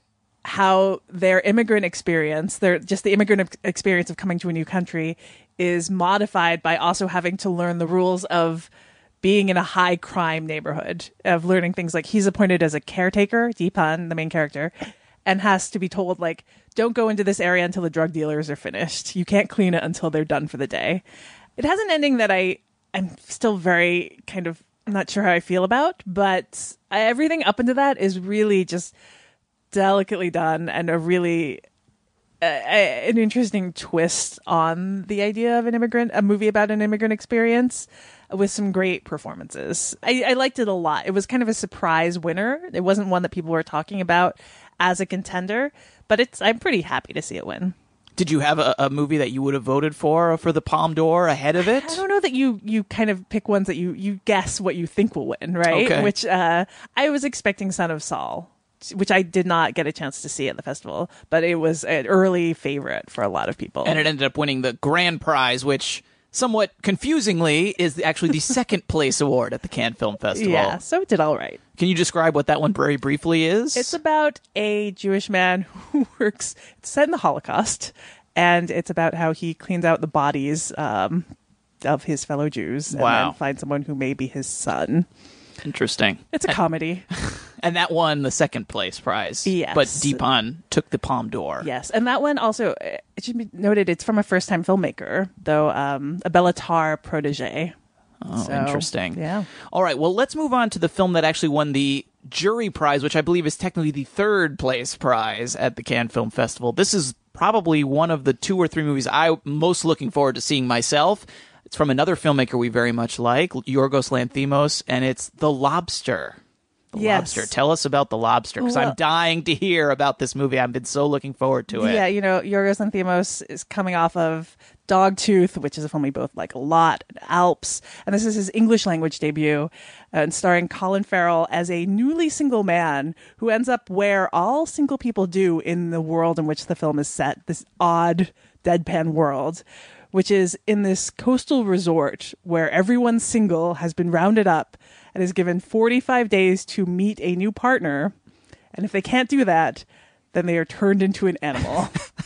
how their immigrant experience, their just the immigrant experience of coming to a new country, is modified by also having to learn the rules of being in a high crime neighborhood, of learning things like he's appointed as a caretaker, Dheepan, the main character, and has to be told, like, don't go into this area until the drug dealers are finished. You can't clean it until they're done for the day. It has an ending that I, I'm still very kind of not sure how I feel about, but everything up into that is really just delicately done and a really uh, an interesting twist on the idea of an immigrant, a movie about an immigrant experience with some great performances. I, I liked it a lot. It was kind of a surprise winner. It wasn't one that people were talking about as a contender, but it's I'm pretty happy to see it win. Did you have a, a movie that you would have voted for for the Palme d'Or ahead of it? I don't know that you you kind of pick ones that you you guess what you think will win, right? Okay. Which uh, I was expecting Son of Saul, which I did not get a chance to see at the festival, but it was an early favorite for a lot of people. And it ended up winning the grand prize, which somewhat confusingly is actually the second place award at the Cannes Film Festival. Yeah, so it did all right. Can you describe what that one very briefly is? It's about a Jewish man who works, it's set in the Holocaust, and it's about how he cleans out the bodies um, of his fellow Jews and Wow. then finds someone who may be his son. Interesting. It's a comedy. And that won the second place prize. Yes. But Dheepan took the Palme d'Or. Yes, and that one also, uh, it should be noted, it's from a first-time filmmaker, though um, a Bella Tarr protege. Oh, So, interesting. Yeah. All right, well, let's move on to the film that actually won the jury prize, which I believe is technically the third place prize at the Cannes Film Festival. This is probably one of the two or three movies I'm most looking forward to seeing myself. It's from another filmmaker we very much like, Yorgos Lanthimos, and it's The Lobster. The Yes. Lobster. Tell us about The Lobster, because Well- I'm dying to hear about this movie. I've been so looking forward to it. Yeah, you know, Yorgos Lanthimos is coming off of Dogtooth, which is a film we both like a lot, and Alps, and this is his English language debut, and starring Colin Farrell as a newly single man who ends up where all single people do in the world in which the film is set, this odd deadpan world, which is in this coastal resort where everyone single has been rounded up and is given forty-five days to meet a new partner. And if they can't do that, then they are turned into an animal.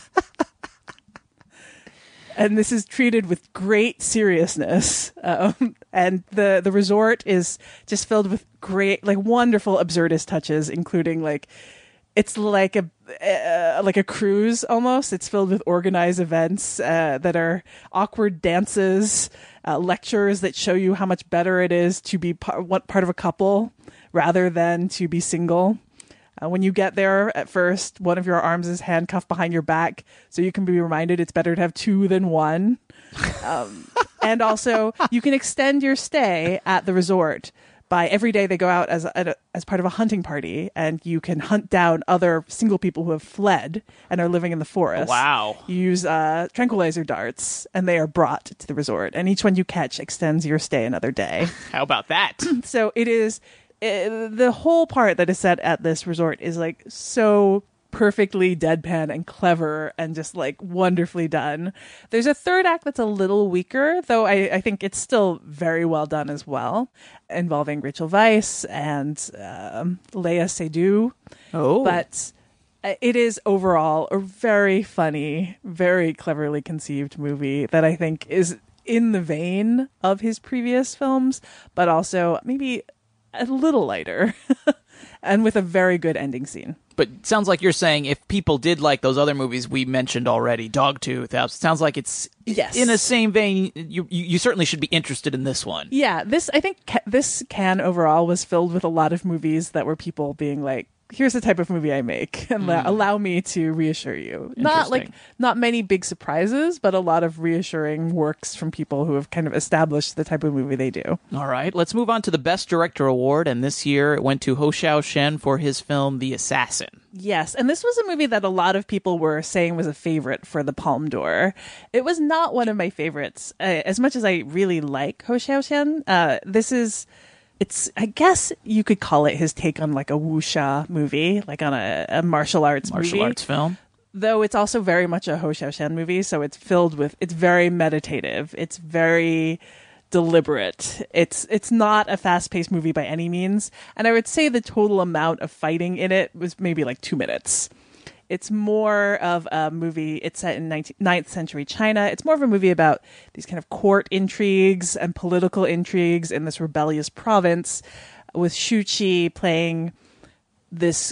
And this is treated with great seriousness. Um, and the, the resort is just filled with great, like wonderful absurdist touches, including like, it's like a uh, like a cruise almost. It's filled with organized events uh, that are awkward dances, uh, lectures that show you how much better it is to be par- what part of a couple rather than to be single. Uh, when you get there, at first, one of your arms is handcuffed behind your back, so you can be reminded it's better to have two than one. Um, and also, you can extend your stay at the resort by every day they go out as a, as part of a hunting party, and you can hunt down other single people who have fled and are living in the forest. Wow. You use uh, tranquilizer darts, and they are brought to the resort, and each one you catch extends your stay another day. How about that? So it is uh, the whole part that is set at this resort is like so perfectly deadpan and clever and just like wonderfully done. There's a third act that's a little weaker, though I, I think it's still very well done as well, involving Rachel Weisz and um, Léa Seydoux. Oh. But it is overall a very funny, very cleverly conceived movie that I think is in the vein of his previous films, but also maybe a little lighter and with a very good ending scene. But it sounds like you're saying if people did like those other movies we mentioned already, Dogtooth, it sounds like it's yes. in the same vein. You, you you certainly should be interested in this one. Yeah, this I think ca- this Cannes overall was filled with a lot of movies that were people being like, here's the type of movie I make, and mm. allow me to reassure you. Not like not many big surprises, but a lot of reassuring works from people who have kind of established the type of movie they do. All right, let's move on to the Best Director Award, and this year it went to Hou Hsiao-hsien for his film The Assassin. Yes, and this was a movie that a lot of people were saying was a favorite for the Palme d'Or. It was not one of my favorites, uh, as much as I really like Hou Hsiao-hsien. Uh, this is... It's, I guess you could call it his take on like a wuxia movie, like on a, a martial arts martial movie. arts film. Though it's also very much a Hou Hsiao-hsien movie, so it's filled with, it's very meditative. It's very deliberate. It's it's not a fast-paced movie by any means. And I would say the total amount of fighting in it was maybe like two minutes. It's more of a movie, it's set in ninth century China. It's more of a movie about these kind of court intrigues and political intrigues in this rebellious province, with Shu Qi playing this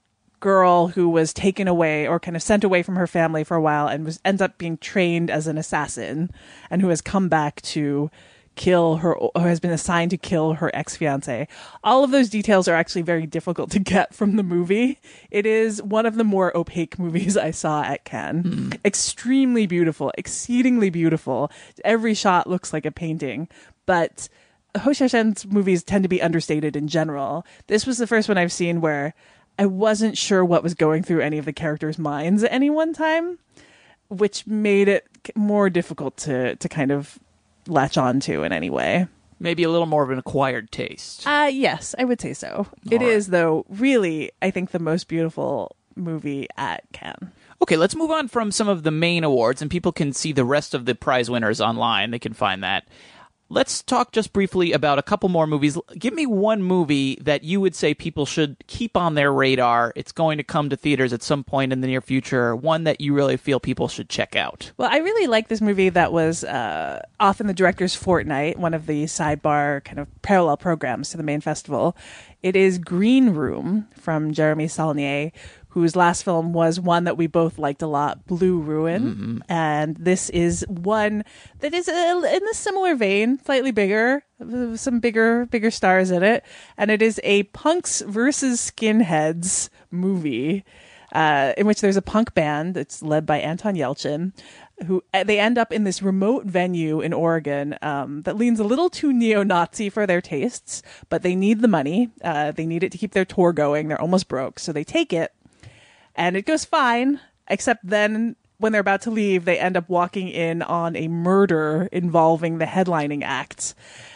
girl who was taken away or kind of sent away from her family for a while and was ends up being trained as an assassin, and who has come back to kill her, or has been assigned to kill her ex-fiance. All of those details are actually very difficult to get from the movie. It is one of the more opaque movies I saw at Cannes. Mm. Extremely beautiful, exceedingly beautiful. Every shot looks like a painting, but Hou Hsiao-hsien's movies tend to be understated in general. This was the first one I've seen where I wasn't sure what was going through any of the characters' minds at any one time, which made it more difficult to to kind of latch on to in any way. Maybe a little more of an acquired taste. Uh, yes, I would say so. All it right. is, though, really, I think, the most beautiful movie at Cannes. Okay, let's move on from some of the main awards, and people can see the rest of the prize winners online. They can find that. Let's talk just briefly about a couple more movies. Give me one movie that you would say people should keep on their radar. It's going to come to theaters at some point in the near future. One that you really feel people should check out. Well, I really like this movie that was uh, off in the Director's Fortnight, one of the sidebar kind of parallel programs to the main festival. It is Green Room from Jeremy Saulnier, whose last film was one that we both liked a lot, Blue Ruin. Mm-hmm. And this is one that is a, in a similar vein, slightly bigger, some bigger, bigger stars in it. And it is a punks versus skinheads movie, uh, in which there's a punk band that's led by Anton Yelchin, who they end up in this remote venue in Oregon um, that leans a little too neo-Nazi for their tastes, but they need the money. Uh, they need it to keep their tour going. They're almost broke, so they take it. And it goes fine, except then when they're about to leave, they end up walking in on a murder involving the headlining act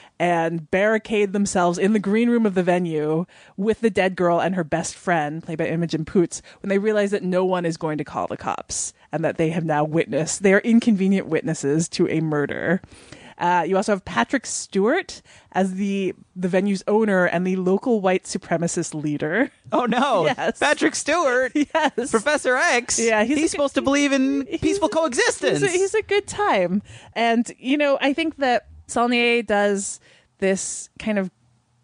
and barricade themselves in the green room of the venue with the dead girl and her best friend, played by Imogen Poots, when they realize that no one is going to call the cops and that they have now witnessed, they are inconvenient witnesses to a murder. Uh, you also have Patrick Stewart as the the venue's owner and the local white supremacist leader. Oh no! Yes, Patrick Stewart. Yes, Professor X. Yeah, he's, he's supposed to believe in peaceful coexistence. He's a, he's a good time, and you know, I think that Saulnier does this kind of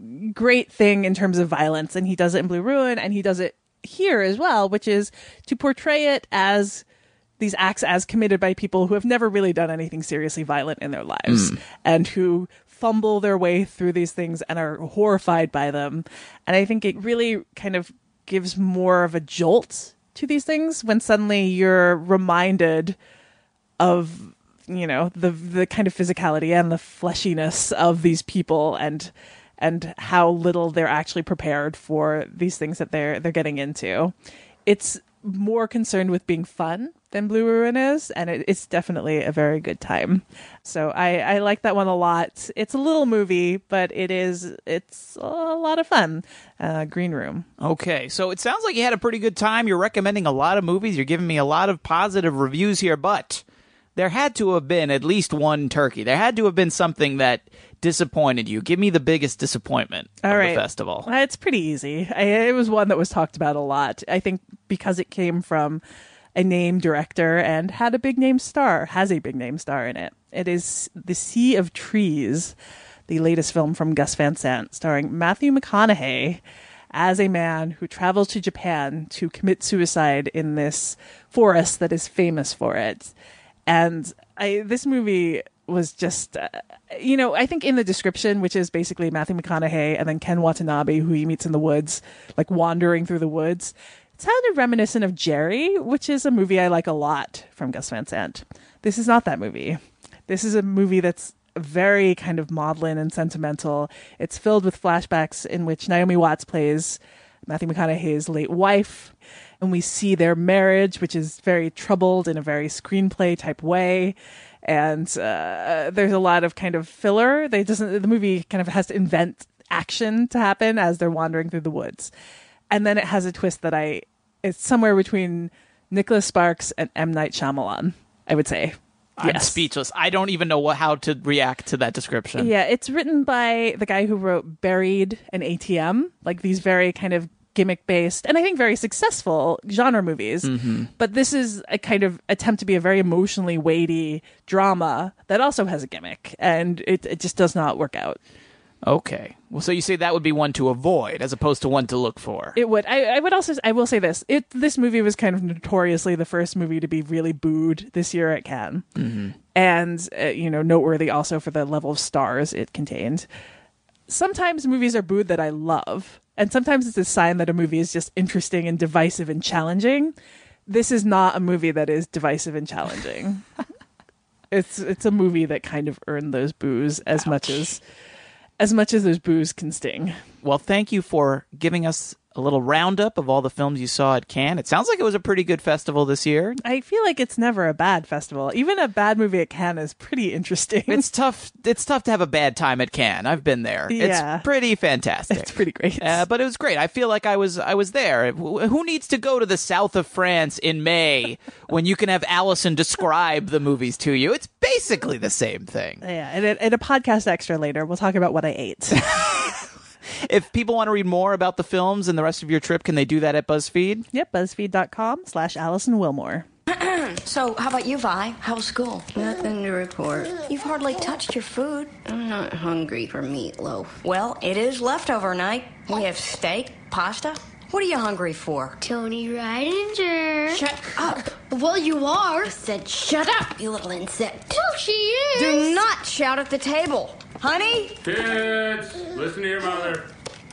great thing in terms of violence, and he does it in Blue Ruin, and he does it here as well, which is to portray it as these acts as committed by people who have never really done anything seriously violent in their lives, mm. and who fumble their way through these things and are horrified by them. And I think it really kind of gives more of a jolt to these things when suddenly you're reminded of, you know, the the kind of physicality and the fleshiness of these people, and and how little they're actually prepared for these things that they're they're getting into. It's more concerned with being fun than Blue Ruin is, and it, it's definitely a very good time. So I, I like that one a lot. It's a little movie, but it is it's a lot of fun. Uh, Green Room. Okay, so it sounds like you had a pretty good time. You're recommending a lot of movies. You're giving me a lot of positive reviews here, but there had to have been at least one turkey. There had to have been something that disappointed you. Give me the biggest disappointment All of right. the festival. Uh, It's pretty easy. I, it was one that was talked about a lot. I think because it came from a name director and had a big name star, has a big name star in it. It is The Sea of Trees, the latest film from Gus Van Sant, starring Matthew McConaughey as a man who travels to Japan to commit suicide in this forest that is famous for it. And I, this movie was just, uh, you know, I think in the description, which is basically Matthew McConaughey and then Ken Watanabe, who he meets in the woods, like wandering through the woods, it sounded reminiscent of Jerry, which is a movie I like a lot from Gus Van Sant. This is not that movie. This is a movie that's very kind of maudlin and sentimental. It's filled with flashbacks in which Naomi Watts plays Matthew McConaughey's late wife, and we see their marriage, which is very troubled in a very screenplay type way. And uh, there's a lot of kind of filler. They doesn't. The movie kind of has to invent action to happen as they're wandering through the woods, and then it has a twist that I it's somewhere between Nicholas Sparks and M. Night Shyamalan, I would say. I'm Yes. speechless. I don't even know what, how to react to that description. Yeah, it's written by the guy who wrote Buried and A T M, like these very kind of gimmick-based and I think very successful genre movies. Mhm. But this is a kind of attempt to be a very emotionally weighty drama that also has a gimmick, and it, it just does not work out. Okay. Well, so you say that would be one to avoid as opposed to one to look for. It would. I, I would also. I will say this. It. This movie was kind of notoriously the first movie to be really booed this year at Cannes, Mm-hmm. and uh, you know, noteworthy also for the level of stars it contained. Sometimes movies are booed that I love, and sometimes it's a sign that a movie is just interesting and divisive and challenging. This is not a movie that is divisive and challenging. it's it's a movie that kind of earned those boos as much as as much as those boos can sting. Well, thank you for giving us a little roundup of all the films you saw at Cannes. It sounds like it was a pretty good festival this year. I feel like it's never a bad festival. Even a bad movie at Cannes is pretty interesting. It's tough. It's tough to have a bad time at Cannes. I've been there. Yeah. It's pretty fantastic. It's pretty great. Uh, but it was great. I feel like I was I was there. Wh- Who needs to go to the south of France in May when you can have Allison describe the movies to you? It's basically the same thing. Yeah, and, and a podcast extra later, we'll talk about what I ate. If people want to read more about the films and the rest of your trip, can they do that at BuzzFeed? Yep, BuzzFeed.com slash Allison Wilmore. So, how about you, Vi? How's school? Nothing to report. You've hardly touched your food. I'm not hungry for meatloaf. Well, it is leftover night. We have steak, pasta. What are you hungry for? Tony Ridinger. Shut up. Well, you are. I said shut up, you little insect. Well, she is. Do not shout at the table. Honey? Kids, listen to your mother.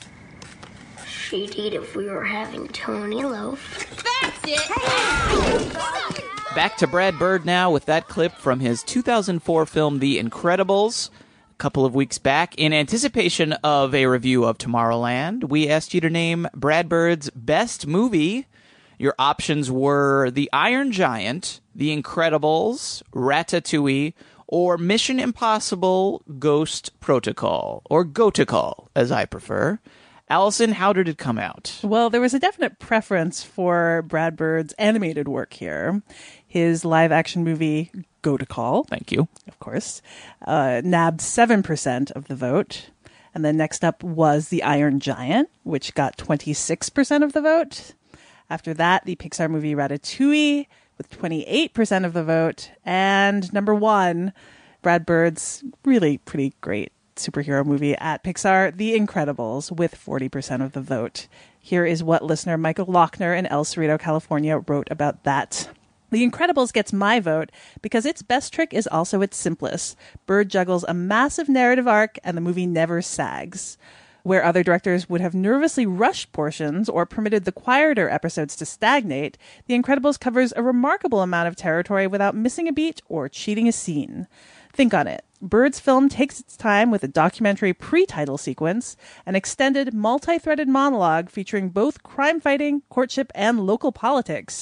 She'd eat if we were having Tony Loaf. That's it. Back to Brad Bird now with that clip from his two thousand four film The Incredibles. A couple of weeks back, in anticipation of a review of Tomorrowland, we asked you to name Brad Bird's best movie. Your options were The Iron Giant, The Incredibles, Ratatouille, or Mission Impossible Ghost Protocol, or Gotocol, as I prefer. Allison, how did it come out? Well, there was a definite preference for Brad Bird's animated work here. His live-action movie, Go to Call. Thank you. Of course. Uh, nabbed seven percent of the vote. And then next up was The Iron Giant, which got twenty-six percent of the vote. After that, the Pixar movie Ratatouille with twenty-eight percent of the vote. And number one, Brad Bird's really pretty great superhero movie at Pixar, The Incredibles, with forty percent of the vote. Here is what listener Michael Lochner in El Cerrito, California wrote about that. The Incredibles gets my vote because its best trick is also its simplest. Bird juggles a massive narrative arc and the movie never sags. Where other directors would have nervously rushed portions or permitted the quieter episodes to stagnate, The Incredibles covers a remarkable amount of territory without missing a beat or cheating a scene. Think on it. Bird's film takes its time with a documentary pre-title sequence, an extended, multi-threaded monologue featuring both crime fighting, courtship, and local politics,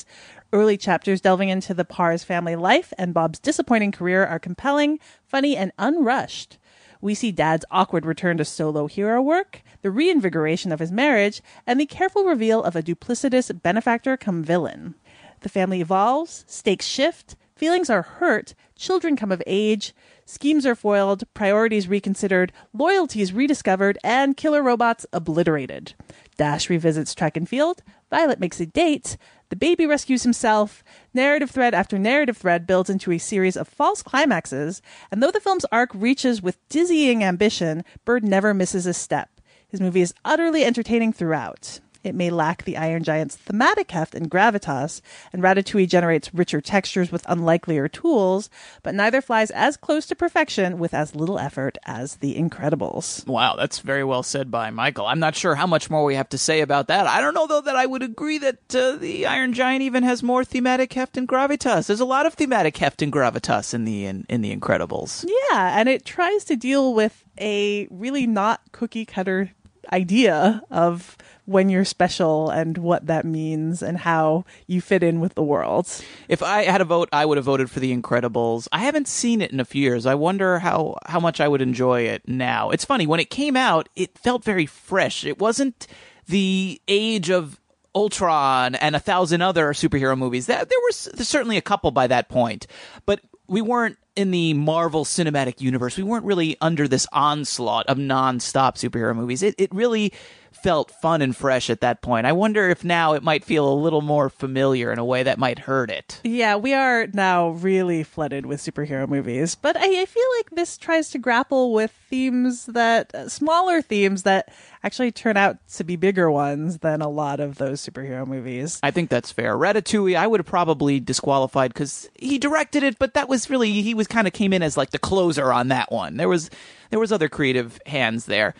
Early chapters delving into the Parr's family life and Bob's disappointing career are compelling, funny, and unrushed. We see Dad's awkward return to solo hero work, the reinvigoration of his marriage, and the careful reveal of a duplicitous benefactor come villain. The family evolves, stakes shift, feelings are hurt, children come of age, schemes are foiled, priorities reconsidered, loyalties rediscovered, and killer robots obliterated. Dash revisits track and field, Violet makes a date, the baby rescues himself, narrative thread after narrative thread builds into a series of false climaxes, and though the film's arc reaches with dizzying ambition, Bird never misses a step. His movie is utterly entertaining throughout. It may lack the Iron Giant's thematic heft and gravitas, and Ratatouille generates richer textures with unlikelier tools, but neither flies as close to perfection with as little effort as The Incredibles. Wow, that's very well said by Michael. I'm not sure how much more we have to say about that. I don't know, though, that I would agree that uh, The Iron Giant even has more thematic heft and gravitas. There's a lot of thematic heft and gravitas in the in, in The Incredibles. Yeah, and it tries to deal with a really not cookie-cutter idea of when you're special and what that means and how you fit in with the world. If I had a vote, I would have voted for The Incredibles. I haven't seen it in a few years. I wonder how, how much I would enjoy it now. It's funny, when it came out, it felt very fresh. It wasn't the age of Ultron and a thousand other superhero movies. That, there was certainly a couple by that point, but we weren't in the Marvel Cinematic Universe. We weren't really under this onslaught of non-stop superhero movies. It it really felt fun and fresh at that point. I wonder if now it might feel a little more familiar in a way that might hurt it. Yeah, we are now really flooded with superhero movies, but I, I feel like this tries to grapple with themes that, uh, smaller themes that actually turn out to be bigger ones than a lot of those superhero movies. I think that's fair. Ratatouille, I would have probably disqualified because he directed it, but that was really, he was kind of came in as like the closer on that one. There was, there was other creative hands there.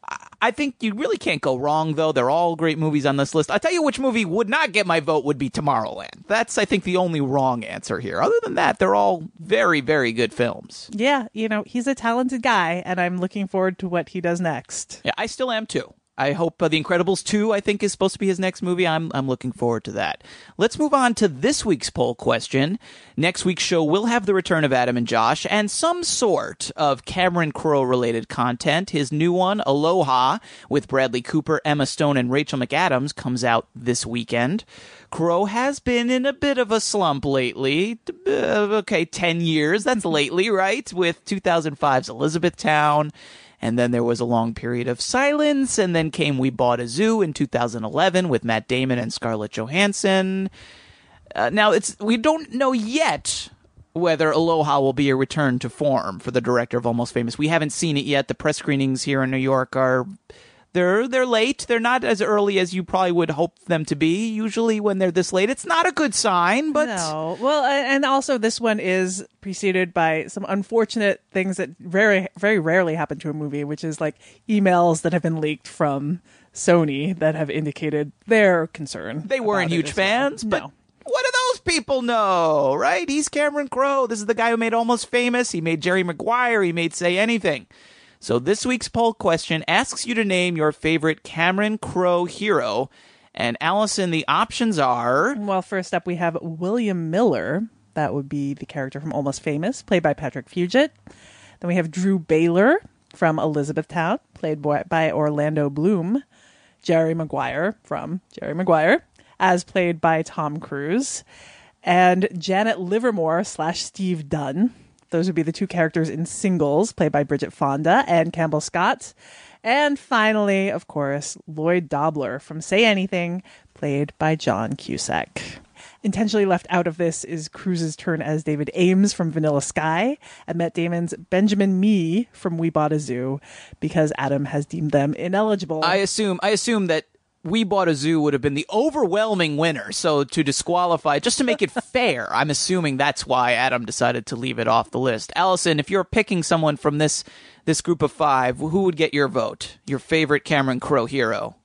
I think you really can't go wrong, though. They're all great movies on this list. I'll tell you which movie would not get my vote would be Tomorrowland. That's, I think, the only wrong answer here. Other than that, they're all very, very good films. Yeah, you know, he's a talented guy, and I'm looking forward to what he does next. Yeah, I still am, too. I hope uh, The Incredibles two, I think, is supposed to be his next movie. I'm I'm looking forward to that. Let's move on to this week's poll question. Next week's show will have the return of Adam and Josh and some sort of Cameron Crowe-related content. His new one, Aloha, with Bradley Cooper, Emma Stone, and Rachel McAdams, comes out this weekend. Crowe has been in a bit of a slump lately. Uh, okay, ten years. That's lately, right? With two thousand five's Elizabethtown. And then there was a long period of silence, and then came We Bought a Zoo in two thousand eleven with Matt Damon and Scarlett Johansson. Uh, now, it's we don't know yet whether Aloha will be a return to form for the director of Almost Famous. We haven't seen it yet. The press screenings here in New York are... They're they're late. They're not as early as you probably would hope them to be. Usually when they're this late, it's not a good sign, but... No. Well, and also this one is preceded by some unfortunate things that very, very rarely happen to a movie, which is like emails that have been leaked from Sony that have indicated their concern. They weren't huge fans, well. but... No. What do those people know, right? He's Cameron Crowe. This is the guy who made Almost Famous. He made Jerry Maguire. He made Say Anything. So this week's poll question asks you to name your favorite Cameron Crowe hero. And Allison, the options are... Well, first up, we have William Miller. That would be the character from Almost Famous, played by Patrick Fugit. Then we have Drew Baylor from Elizabethtown, played by Orlando Bloom. Jerry Maguire from Jerry Maguire, as played by Tom Cruise. And Janet Livermore slash Steve Dunn. Those would be the two characters in Singles, played by Bridget Fonda and Campbell Scott. And finally, of course, Lloyd Dobler from Say Anything, played by John Cusack. Intentionally left out of this is Cruise's turn as David Ames from Vanilla Sky and Matt Damon's Benjamin Mee from We Bought a Zoo, because Adam has deemed them ineligible. I assume I assume that We Bought a Zoo would have been the overwhelming winner. So to disqualify, just to make it fair, I'm assuming that's why Adam decided to leave it off the list. Allison, if you're picking someone from this this group of five, who would get your vote? Your favorite Cameron Crowe hero?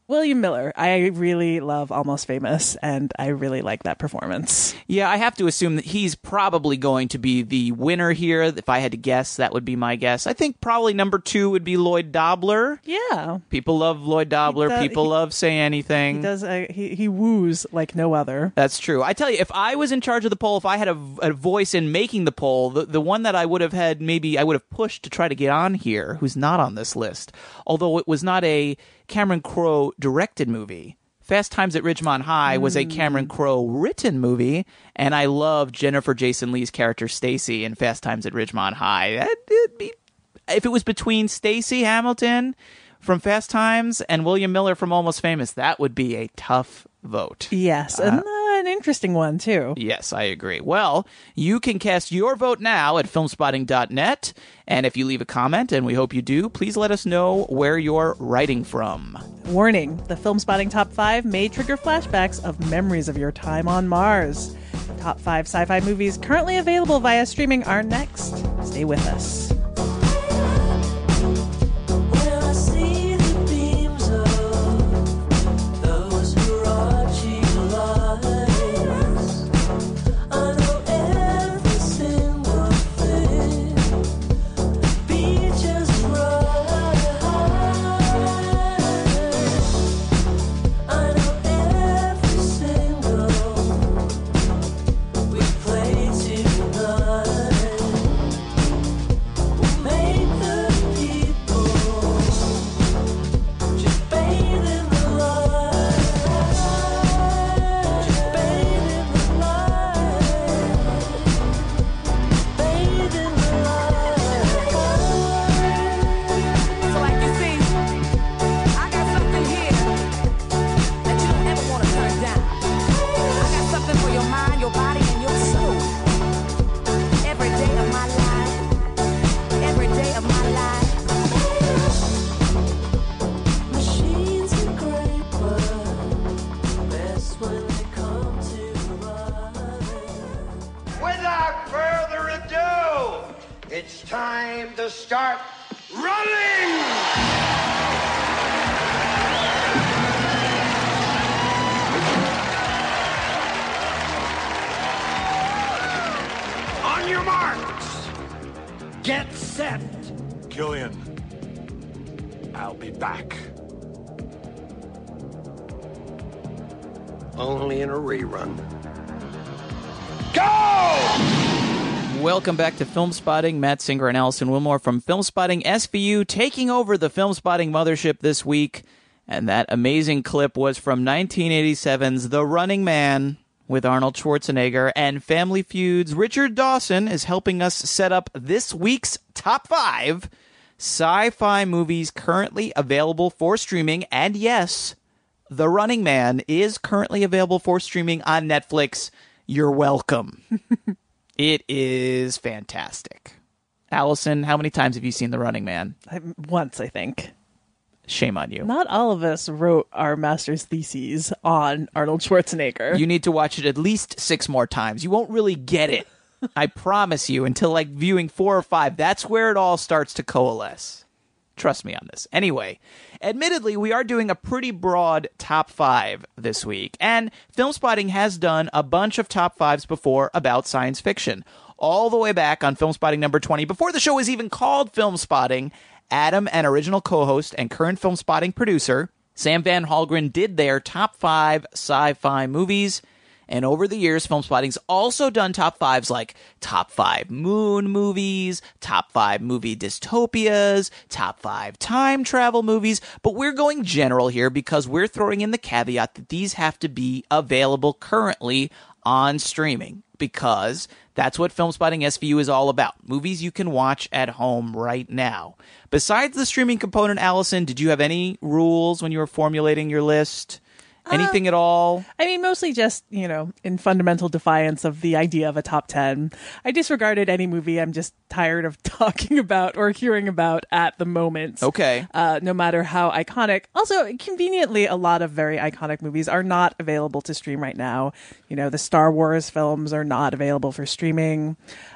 William Miller. I really love Almost Famous, and I really like that performance. Yeah, I have to assume that he's probably going to be the winner here. If I had to guess, that would be my guess. I think probably number two would be Lloyd Dobler. Yeah. People love Lloyd Dobler. He does- People he- love Say Anything. He does. Uh, he he woos like no other. That's true. I tell you, if I was in charge of the poll, if I had a, a voice in making the poll, the, the one that I would have had, maybe I would have pushed to try to get on here, who's not on this list, although it was not a Cameron Crowe directed movie. Fast Times at Ridgemont High was a Cameron Crowe written movie, and I love Jennifer Jason Leigh's character Stacy in Fast Times at Ridgemont High. That'd be, if it was between Stacy Hamilton from Fast Times and William Miller from Almost Famous, that would be a tough vote. Yes, and uh, an interesting one, too. Yes, I agree. Well, you can cast your vote now at filmspotting dot net, and if you leave a comment, and we hope you do, please let us know where you're writing from. Warning, the Film Spotting Top five may trigger flashbacks of memories of your time on Mars. Top five sci-fi movies currently available via streaming are next. Stay with us. When I see the beams of those who watch you lies, I know every single thing. Be just right. I know every single we play tonight. We'll make the people just bathe in the light. Just bathe in the light. Bathe in the light. So like you see, I got something here that you don't ever want to turn down. I got something for your mind, your body, and your soul. Every day of my life, every day of my life. Machines are great, but best when they come to life. Without further ado, it's time to start running! On your marks, get set. Killian, I'll be back. Only in a rerun. Go! Welcome back to Film Spotting. Matt Singer and Allison Wilmore from Film Spotting S V U taking over the Film Spotting mothership this week. And that amazing clip was from nineteen eighty-seven's The Running Man with Arnold Schwarzenegger. And Family Feud's Richard Dawson is helping us set up this week's top five sci-fi movies currently available for streaming. And yes, The Running Man is currently available for streaming on Netflix. You're welcome. It is fantastic. Allison, how many times have you seen The Running Man? I, once, I think. Shame on you. Not all of us wrote our master's theses on Arnold Schwarzenegger. You need to watch it at least six more times. You won't really get it, I promise you, until like viewing four or five. That's where it all starts to coalesce. Trust me on this. Anyway, admittedly, we are doing a pretty broad top five this week, and Film Spotting has done a bunch of top fives before about science fiction. All the way back on Film Spotting number twenty, before the show was even called Film Spotting, Adam and original co-host and current Film Spotting producer Sam Van Halgren did their top five sci-fi movies. And over the years, Film Spotting's also done top fives like top five moon movies, top five movie dystopias, top five time travel movies. But we're going general here because we're throwing in the caveat that these have to be available currently on streaming, because that's what Film Spotting S V U is all about. Movies you can watch at home right now. Besides the streaming component, Allison, did you have any rules when you were formulating your list? Anything uh, at all? I mean, mostly just, you know, in fundamental defiance of the idea of a top ten. I disregarded any movie I'm just tired of talking about or hearing about at the moment. Okay. Uh, no matter how iconic. Also, conveniently, a lot of very iconic movies are not available to stream right now. You know, the Star Wars films are not available for streaming.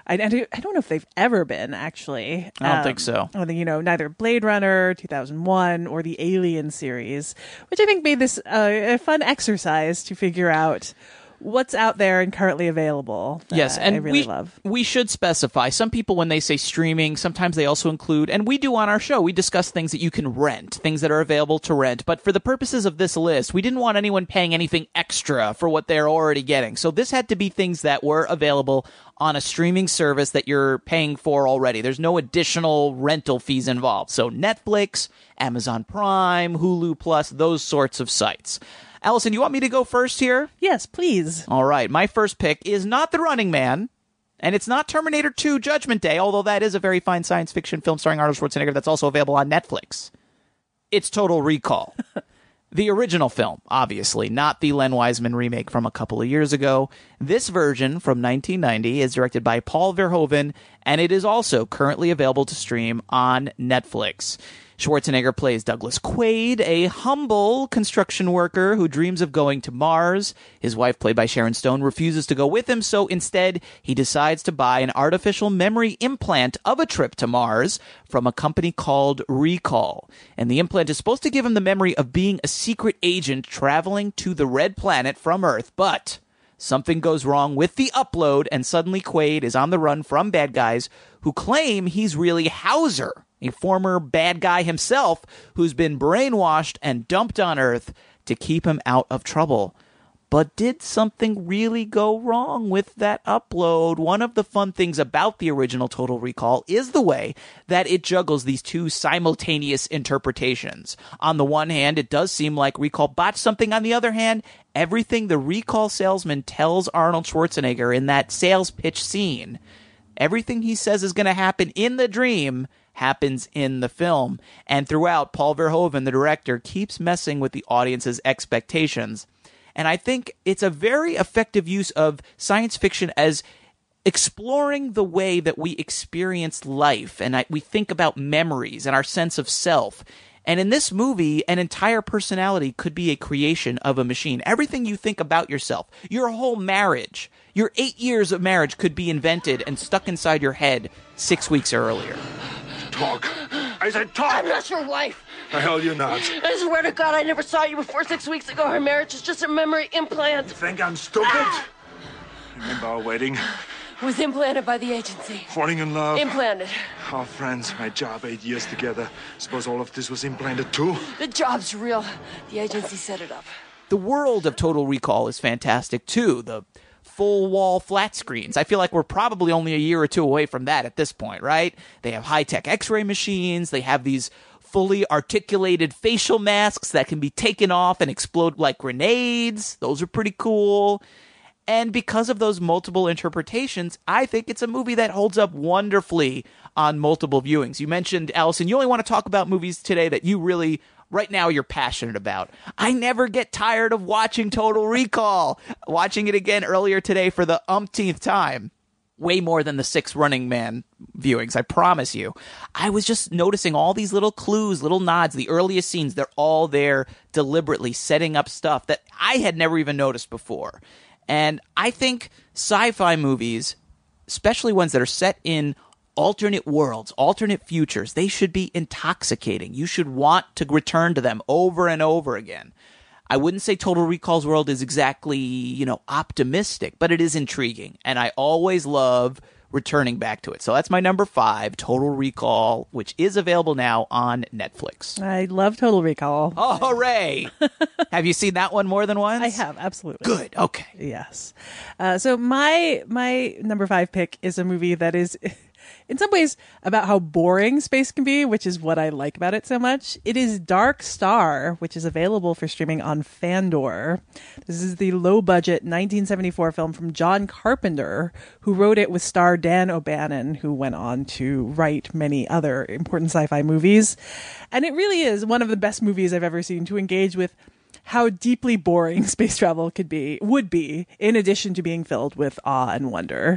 I, I do- I don't know if they've ever been, actually. I don't Um, think so. I think, you know, neither Blade Runner, two thousand one, or the Alien series, which I think made this uh, a fun exercise to figure out what's out there and currently available. that Yes, and I really we, love. we should specify. Some people, when they say streaming, sometimes they also include, and we do on our show, we discuss things that you can rent, things that are available to rent. But for the purposes of this list, we didn't want anyone paying anything extra for what they're already getting. So this had to be things that were available on a streaming service that you're paying for already. There's no additional rental fees involved. So Netflix, Amazon Prime, Hulu Plus, those sorts of sites. Allison, you want me to go first here? Yes, please. All right. My first pick is not The Running Man, and it's not Terminator two Judgment Day, although that is a very fine science fiction film starring Arnold Schwarzenegger that's also available on Netflix. It's Total Recall. The original film, obviously, not the Len Wiseman remake from a couple of years ago. This version from nineteen ninety is directed by Paul Verhoeven, and it is also currently available to stream on Netflix. Schwarzenegger plays Douglas Quaid, a humble construction worker who dreams of going to Mars. His wife, played by Sharon Stone, refuses to go with him, so instead he decides to buy an artificial memory implant of a trip to Mars from a company called Recall. And the implant is supposed to give him the memory of being a secret agent traveling to the Red Planet from Earth, but something goes wrong with the upload, and suddenly Quaid is on the run from bad guys who claim he's really Hauser, a former bad guy himself who's been brainwashed and dumped on Earth to keep him out of trouble. But did something really go wrong with that upload? One of the fun things about the original Total Recall is the way that it juggles these two simultaneous interpretations. On the one hand, it does seem like Recall botched something. On the other hand, everything the Recall salesman tells Arnold Schwarzenegger in that sales pitch scene, everything he says is going to happen in the dream happens in the film. And throughout, Paul Verhoeven, the director, keeps messing with the audience's expectations. And I think it's a very effective use of science fiction as exploring the way that we experience life and I, we think about memories and our sense of self. And in this movie, an entire personality could be a creation of a machine. Everything you think about yourself, your whole marriage, your eight years of marriage could be invented and stuck inside your head six weeks earlier. Talk. I said talk! I'm not your wife. The hell you're not. I swear to God, I never saw you before six weeks ago. Our marriage is just a memory implant. You think I'm stupid? Ah! Remember our wedding? It was implanted by the agency. Falling in love? Implanted. Our friends, my job, eight years together. Suppose all of this was implanted too? The job's real. The agency set it up. The world of Total Recall is fantastic too. The full wall flat screens. I feel like we're probably only a year or two away from that at this point, right? They have high-tech x-ray machines. They have these fully articulated facial masks that can be taken off and explode like grenades. Those are pretty cool. And because of those multiple interpretations, I think it's a movie that holds up wonderfully on multiple viewings. You mentioned, Allison, you only want to talk about movies today that you really, right now, you're passionate about. I never get tired of watching Total Recall. Watching it again earlier today for the umpteenth time. Way more than the six Running Man viewings, I promise you. I was just noticing all these little clues, little nods, the earliest scenes, they're all there deliberately setting up stuff that I had never even noticed before. And I think sci-fi movies, especially ones that are set in alternate worlds, alternate futures, they should be intoxicating. You should want to return to them over and over again. I wouldn't say Total Recall's world is exactly, you know, optimistic, but it is intriguing. And I always love returning back to it. So that's my number five, Total Recall, which is available now on Netflix. I love Total Recall. Oh, hooray! Have you seen that one more than once? I have, absolutely. Good, okay. Yes. Uh, so my my number five pick is a movie that is, in some ways, about how boring space can be, which is what I like about it so much. It is Dark Star, which is available for streaming on Fandor. This is the low-budget nineteen seventy-four film from John Carpenter, who wrote it with star Dan O'Bannon, who went on to write many other important sci-fi movies. And it really is one of the best movies I've ever seen to engage with how deeply boring space travel could be, would be, in addition to being filled with awe and wonder.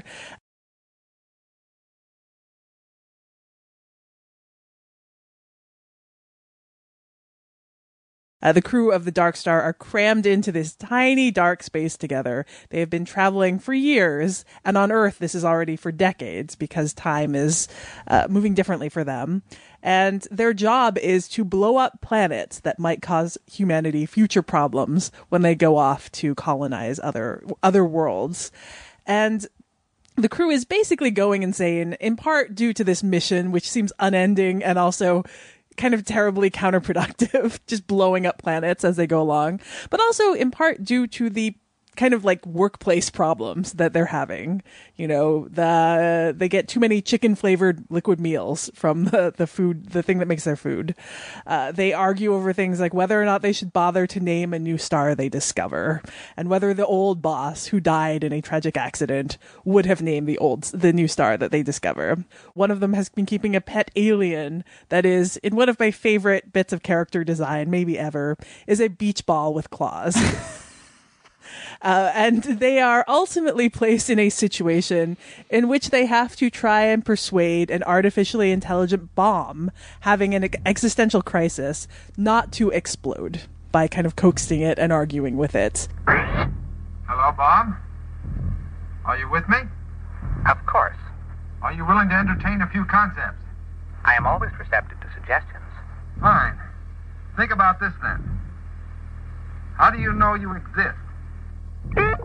Uh, the crew of the Dark Star are crammed into this tiny dark space together. They have been traveling for years, and on Earth this is already for decades because time is uh, moving differently for them. And their job is to blow up planets that might cause humanity future problems when they go off to colonize other other worlds. And the crew is basically going insane, in part due to this mission, which seems unending and also kind of terribly counterproductive, just blowing up planets as they go along, but also in part due to the kind of like workplace problems that they're having. You know, the they get too many chicken flavored liquid meals from the, the food, the thing that makes their food. Uh, they argue over things like whether or not they should bother to name a new star they discover, and whether the old boss who died in a tragic accident would have named the old the new star that they discover. One of them has been keeping a pet alien that is, in one of my favorite bits of character design, maybe ever, is a beach ball with claws. Uh, and they are ultimately placed in a situation in which they have to try and persuade an artificially intelligent bomb having an existential crisis not to explode by kind of coaxing it and arguing with it. Hello, Bob? Are you with me? Of course. Are you willing to entertain a few concepts? I am always receptive to suggestions. Fine. Think about this then. How do you know you exist? What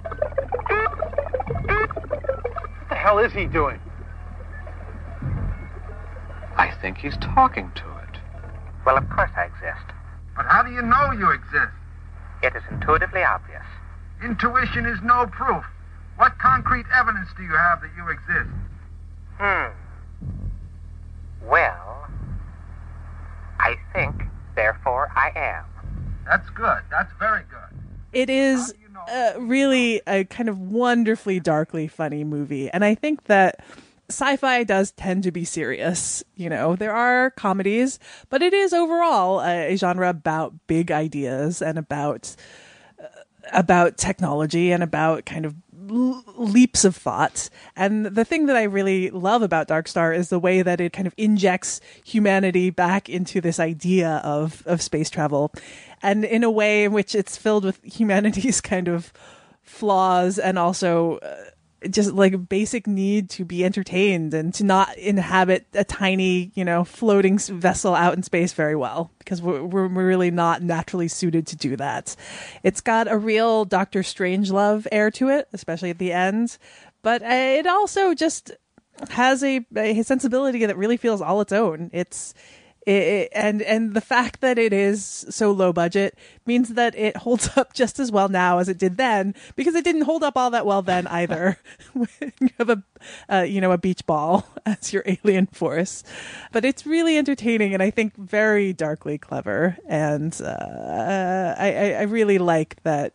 the hell is he doing? I think he's talking to it. Well, of course I exist. But how do you know you exist? It is intuitively obvious. Intuition is no proof. What concrete evidence do you have that you exist? Hmm. Well, I think, therefore I am. That's good. That's very good. It is uh, really a kind of wonderfully, darkly funny movie. And I think that sci-fi does tend to be serious. You know, there are comedies, but it is overall a, a genre about big ideas and about uh, about technology and about kind of l- leaps of thought. And the thing that I really love about Dark Star is the way that it kind of injects humanity back into this idea of, of space travel. And in a way in which it's filled with humanity's kind of flaws and also uh, just like basic need to be entertained and to not inhabit a tiny, you know, floating vessel out in space very well, because we're, we're really not naturally suited to do that. It's got a real Doctor Strangelove air to it, especially at the end. But it also just has a, a sensibility that really feels all its own. It's It, it, and and the fact that it is so low budget means that it holds up just as well now as it did then, because it didn't hold up all that well then either. You have a uh, you know a beach ball as your alien force, but it's really entertaining and I think very darkly clever. And uh, I, I really like that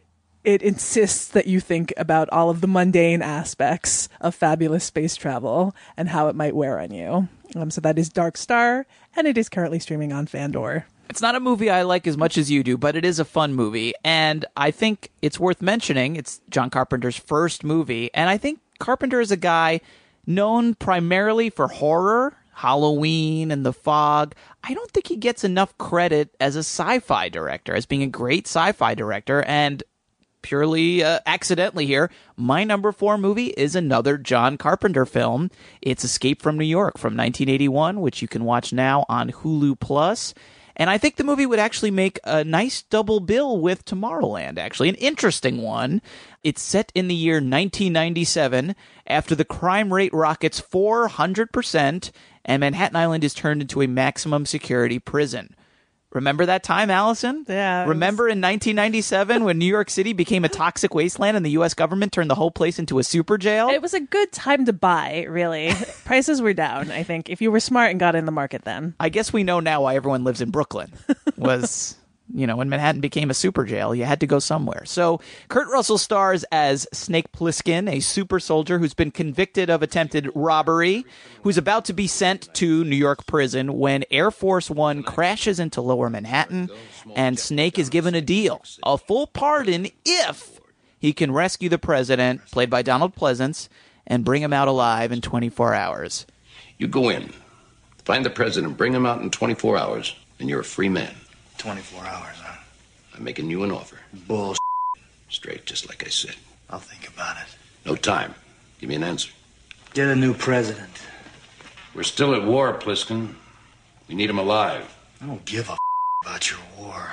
it insists that you think about all of the mundane aspects of fabulous space travel and how it might wear on you. Um, so that is Dark Star, and it is currently streaming on Fandor. It's not a movie I like as much as you do, but it is a fun movie, and I think it's worth mentioning. It's John Carpenter's first movie, and I think Carpenter is a guy known primarily for horror, Halloween and The Fog. I don't think he gets enough credit as a sci-fi director, as being a great sci-fi director, and purely uh, accidentally here, my number four movie is another John Carpenter film. It's Escape from New York from nineteen eighty-one, which you can watch now on Hulu Plus. And I think the movie would actually make a nice double bill with Tomorrowland, actually. An interesting one. It's set in the year nineteen ninety-seven, after the crime rate rockets four hundred percent, and Manhattan Island is turned into a maximum security prison. Remember that time, Allison? Yeah. Remember in nineteen ninety-seven when New York City became a toxic wasteland and the U S government turned the whole place into a super jail? It was a good time to buy, really. Prices were down, I think, if you were smart and got in the market then. I guess we know now why everyone lives in Brooklyn. Was, you know, when Manhattan became a super jail, you had to go somewhere. So Kurt Russell stars as Snake Plissken, a super soldier who's been convicted of attempted robbery, who's about to be sent to New York prison when Air Force One crashes into Lower Manhattan, and Snake is given a deal, a full pardon if he can rescue the president, played by Donald Pleasance, and bring him out alive in twenty-four hours. You go in, find the president, bring him out in twenty-four hours, and you're a free man. twenty-four hours, huh? I'm making you an offer. Bull. Straight, just like I said. I'll think about it. No time. Give me an answer. Get a new president. We're still at war, Pliskin. We need him alive. I don't give a about your war.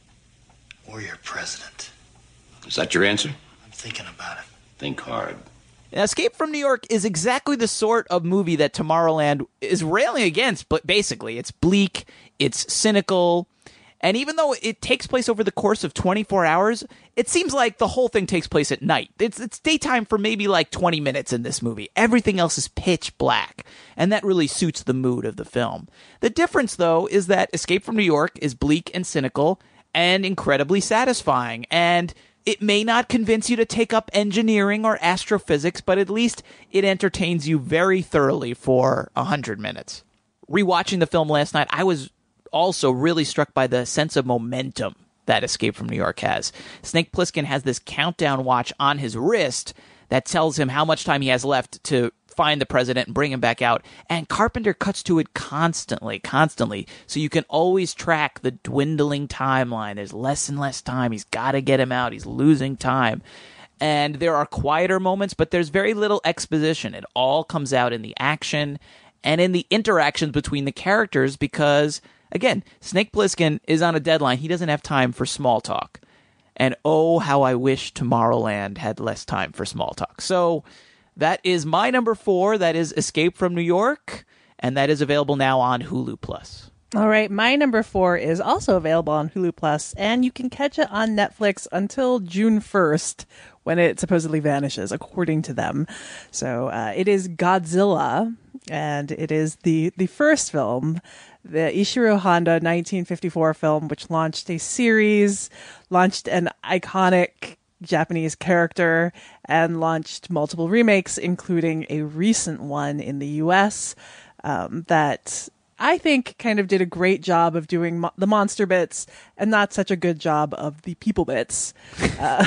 Or your president. Is that your answer? I'm thinking about it. Think hard. Now, Escape from New York is exactly the sort of movie that Tomorrowland is railing against, but basically it's bleak, it's cynical, and even though it takes place over the course of twenty-four hours, it seems like the whole thing takes place at night. It's it's daytime for maybe like twenty minutes in this movie. Everything else is pitch black, and that really suits the mood of the film. The difference, though, is that Escape from New York is bleak and cynical and incredibly satisfying, and it may not convince you to take up engineering or astrophysics, but at least it entertains you very thoroughly for one hundred minutes. Rewatching the film last night, I was also really struck by the sense of momentum that Escape from New York has. Snake Plissken has this countdown watch on his wrist that tells him how much time he has left to find the president and bring him back out. And Carpenter cuts to it constantly, constantly. So you can always track the dwindling timeline. There's less and less time. He's got to get him out. He's losing time. And there are quieter moments, but there's very little exposition. It all comes out in the action and in the interactions between the characters because, again, Snake Plissken is on a deadline. He doesn't have time for small talk. And oh, how I wish Tomorrowland had less time for small talk. So that is my number four. That is Escape from New York. And that is available now on Hulu Plus. All right. My number four is also available on Hulu Plus, and you can catch it on Netflix until June first, when it supposedly vanishes, according to them. So uh, it is Godzilla, and it is the, the first film, the Ishiro Honda nineteen fifty-four film, which launched a series, launched an iconic Japanese character, and launched multiple remakes, including a recent one in the U S um, that I think kind of did a great job of doing mo- the monster bits and not such a good job of the people bits. Uh,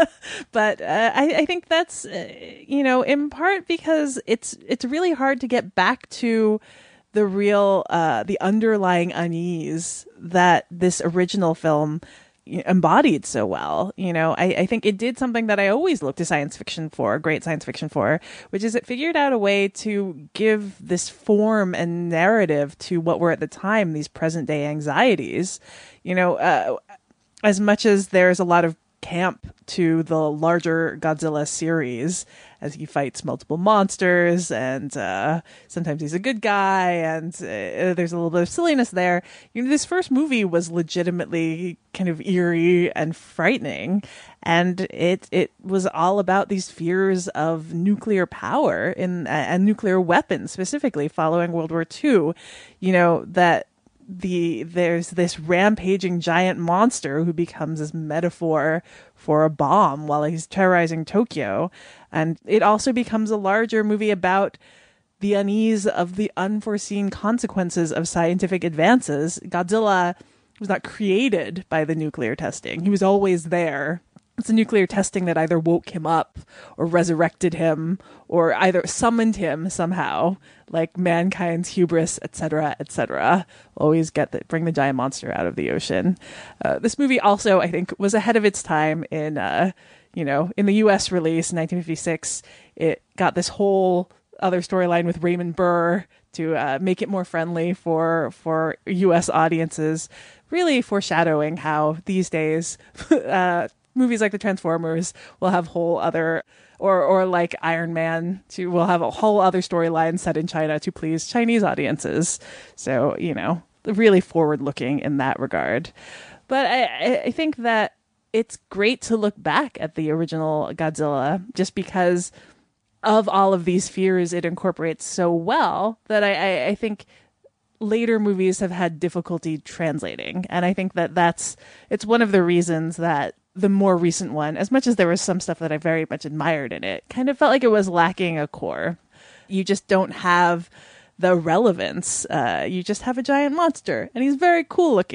but uh, I, I think that's, uh, you know, in part because it's it's really hard to get back to the real, uh, the underlying unease that this original film embodied so well. You know, I, I think it did something that I always look to science fiction for, great science fiction for, which is it figured out a way to give this form and narrative to what were at the time these present day anxieties. You know, uh, as much as there's a lot of camp to the larger Godzilla series as he fights multiple monsters and uh, sometimes he's a good guy and uh, there's a little bit of silliness there. You know, this first movie was legitimately kind of eerie and frightening, and it it was all about these fears of nuclear power in, uh, and nuclear weapons, specifically following World War Two. You know, that the there's this rampaging giant monster who becomes this metaphor for a bomb while he's terrorizing Tokyo. And it also becomes a larger movie about the unease of the unforeseen consequences of scientific advances. Godzilla was not created by the nuclear testing. He was always there. It's the nuclear testing that either woke him up or resurrected him or either summoned him somehow, like mankind's hubris, et cetera, et cetera. Always get the, bring the giant monster out of the ocean. Uh, this movie also, I think, was ahead of its time in, uh, you know, in the U S release in nineteen fifty-six. It got this whole other storyline with Raymond Burr to uh, make it more friendly for for U S audiences, really foreshadowing how these days uh, movies like the Transformers will have whole other, or or like Iron Man, to will have a whole other storyline set in China to please Chinese audiences. So, you know, really forward looking in that regard. But I, I think that it's great to look back at the original Godzilla just because of all of these fears it incorporates so well that I, I, I think later movies have had difficulty translating. And I think that that's, it's one of the reasons that the more recent one, as much as there was some stuff that I very much admired in it, kind of felt like it was lacking a core. You just don't have the relevance. Uh, you just have a giant monster, and he's very cool looking.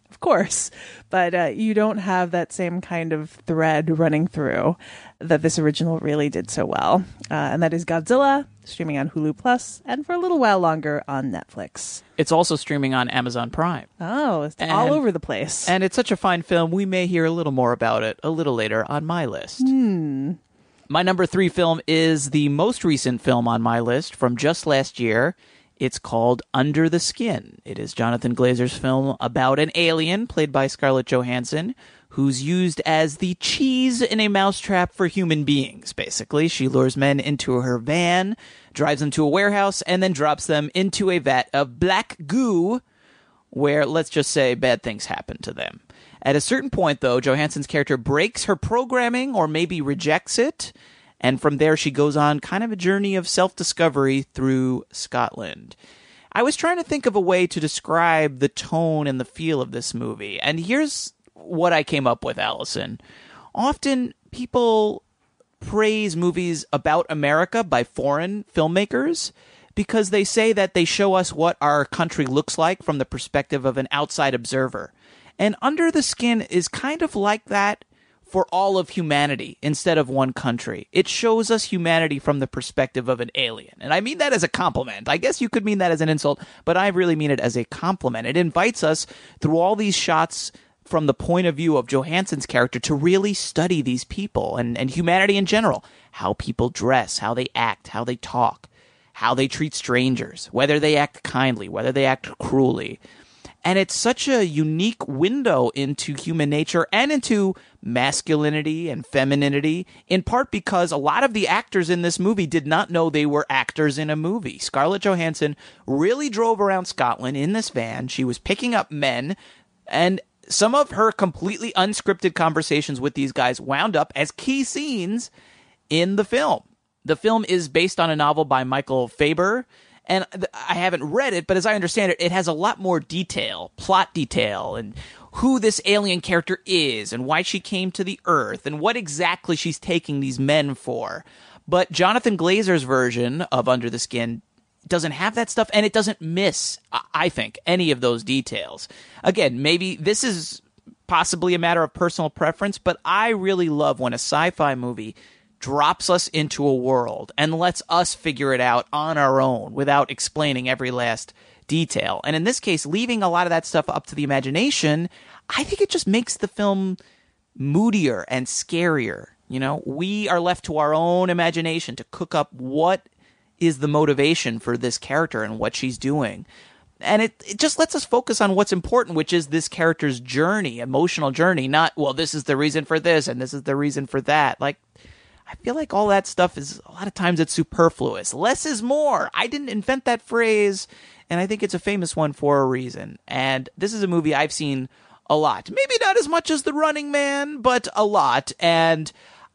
of course, but uh, you don't have that same kind of thread running through that this original really did so well. Uh, and that is Godzilla, streaming on Hulu Plus, and for a little while longer on Netflix. It's also streaming on Amazon Prime. Oh, it's And- all over the place. And it's such a fine film, we may hear a little more about it a little later on my list. Hmm. My number three film is the most recent film on my list from just last year. It's called Under the Skin. It is Jonathan Glazer's film about an alien played by Scarlett Johansson who's used as the cheese in a mousetrap for human beings, basically. She lures men into her van, drives them to a warehouse, and then drops them into a vat of black goo where, let's just say, bad things happen to them. At a certain point, though, Johansson's character breaks her programming or maybe rejects it, and from there she goes on kind of a journey of self-discovery through Scotland. I was trying to think of a way to describe the tone and the feel of this movie, and here's what I came up with, Allison. Often people praise movies about America by foreign filmmakers because they say that they show us what our country looks like from the perspective of an outside observer. And Under the Skin is kind of like that for all of humanity instead of one country. It shows us humanity from the perspective of an alien. And I mean that as a compliment. I guess you could mean that as an insult, but I really mean it as a compliment. It invites us through all these shots from the point of view of Johansson's character to really study these people and, and humanity in general. How people dress, how they act, how they talk, how they treat strangers, whether they act kindly, whether they act cruelly. And it's such a unique window into human nature and into masculinity and femininity, in part because a lot of the actors in this movie did not know they were actors in a movie. Scarlett Johansson really drove around Scotland in this van. She was picking up men, and some of her completely unscripted conversations with these guys wound up as key scenes in the film. The film is based on a novel by Michael Faber, and I haven't read it, but as I understand it, it has a lot more detail, plot detail, and who this alien character is, and why she came to the Earth, and what exactly she's taking these men for. But Jonathan Glazer's version of Under the Skin doesn't have that stuff, and it doesn't miss, I think, any of those details. Again, maybe this is possibly a matter of personal preference, but I really love when a sci-fi movie drops us into a world and lets us figure it out on our own without explaining every last detail. And in this case, leaving a lot of that stuff up to the imagination, I think it just makes the film moodier and scarier. You know, we are left to our own imagination to cook up what is the motivation for this character and what she's doing. And it, it just lets us focus on what's important, which is this character's journey, emotional journey, not, well, this is the reason for this and this is the reason for that. Like, I feel like all that stuff is, a lot of times it's superfluous. Less is more. I didn't invent that phrase, and I think it's a famous one for a reason. And this is a movie I've seen a lot. Maybe not as much as The Running Man, but a lot. And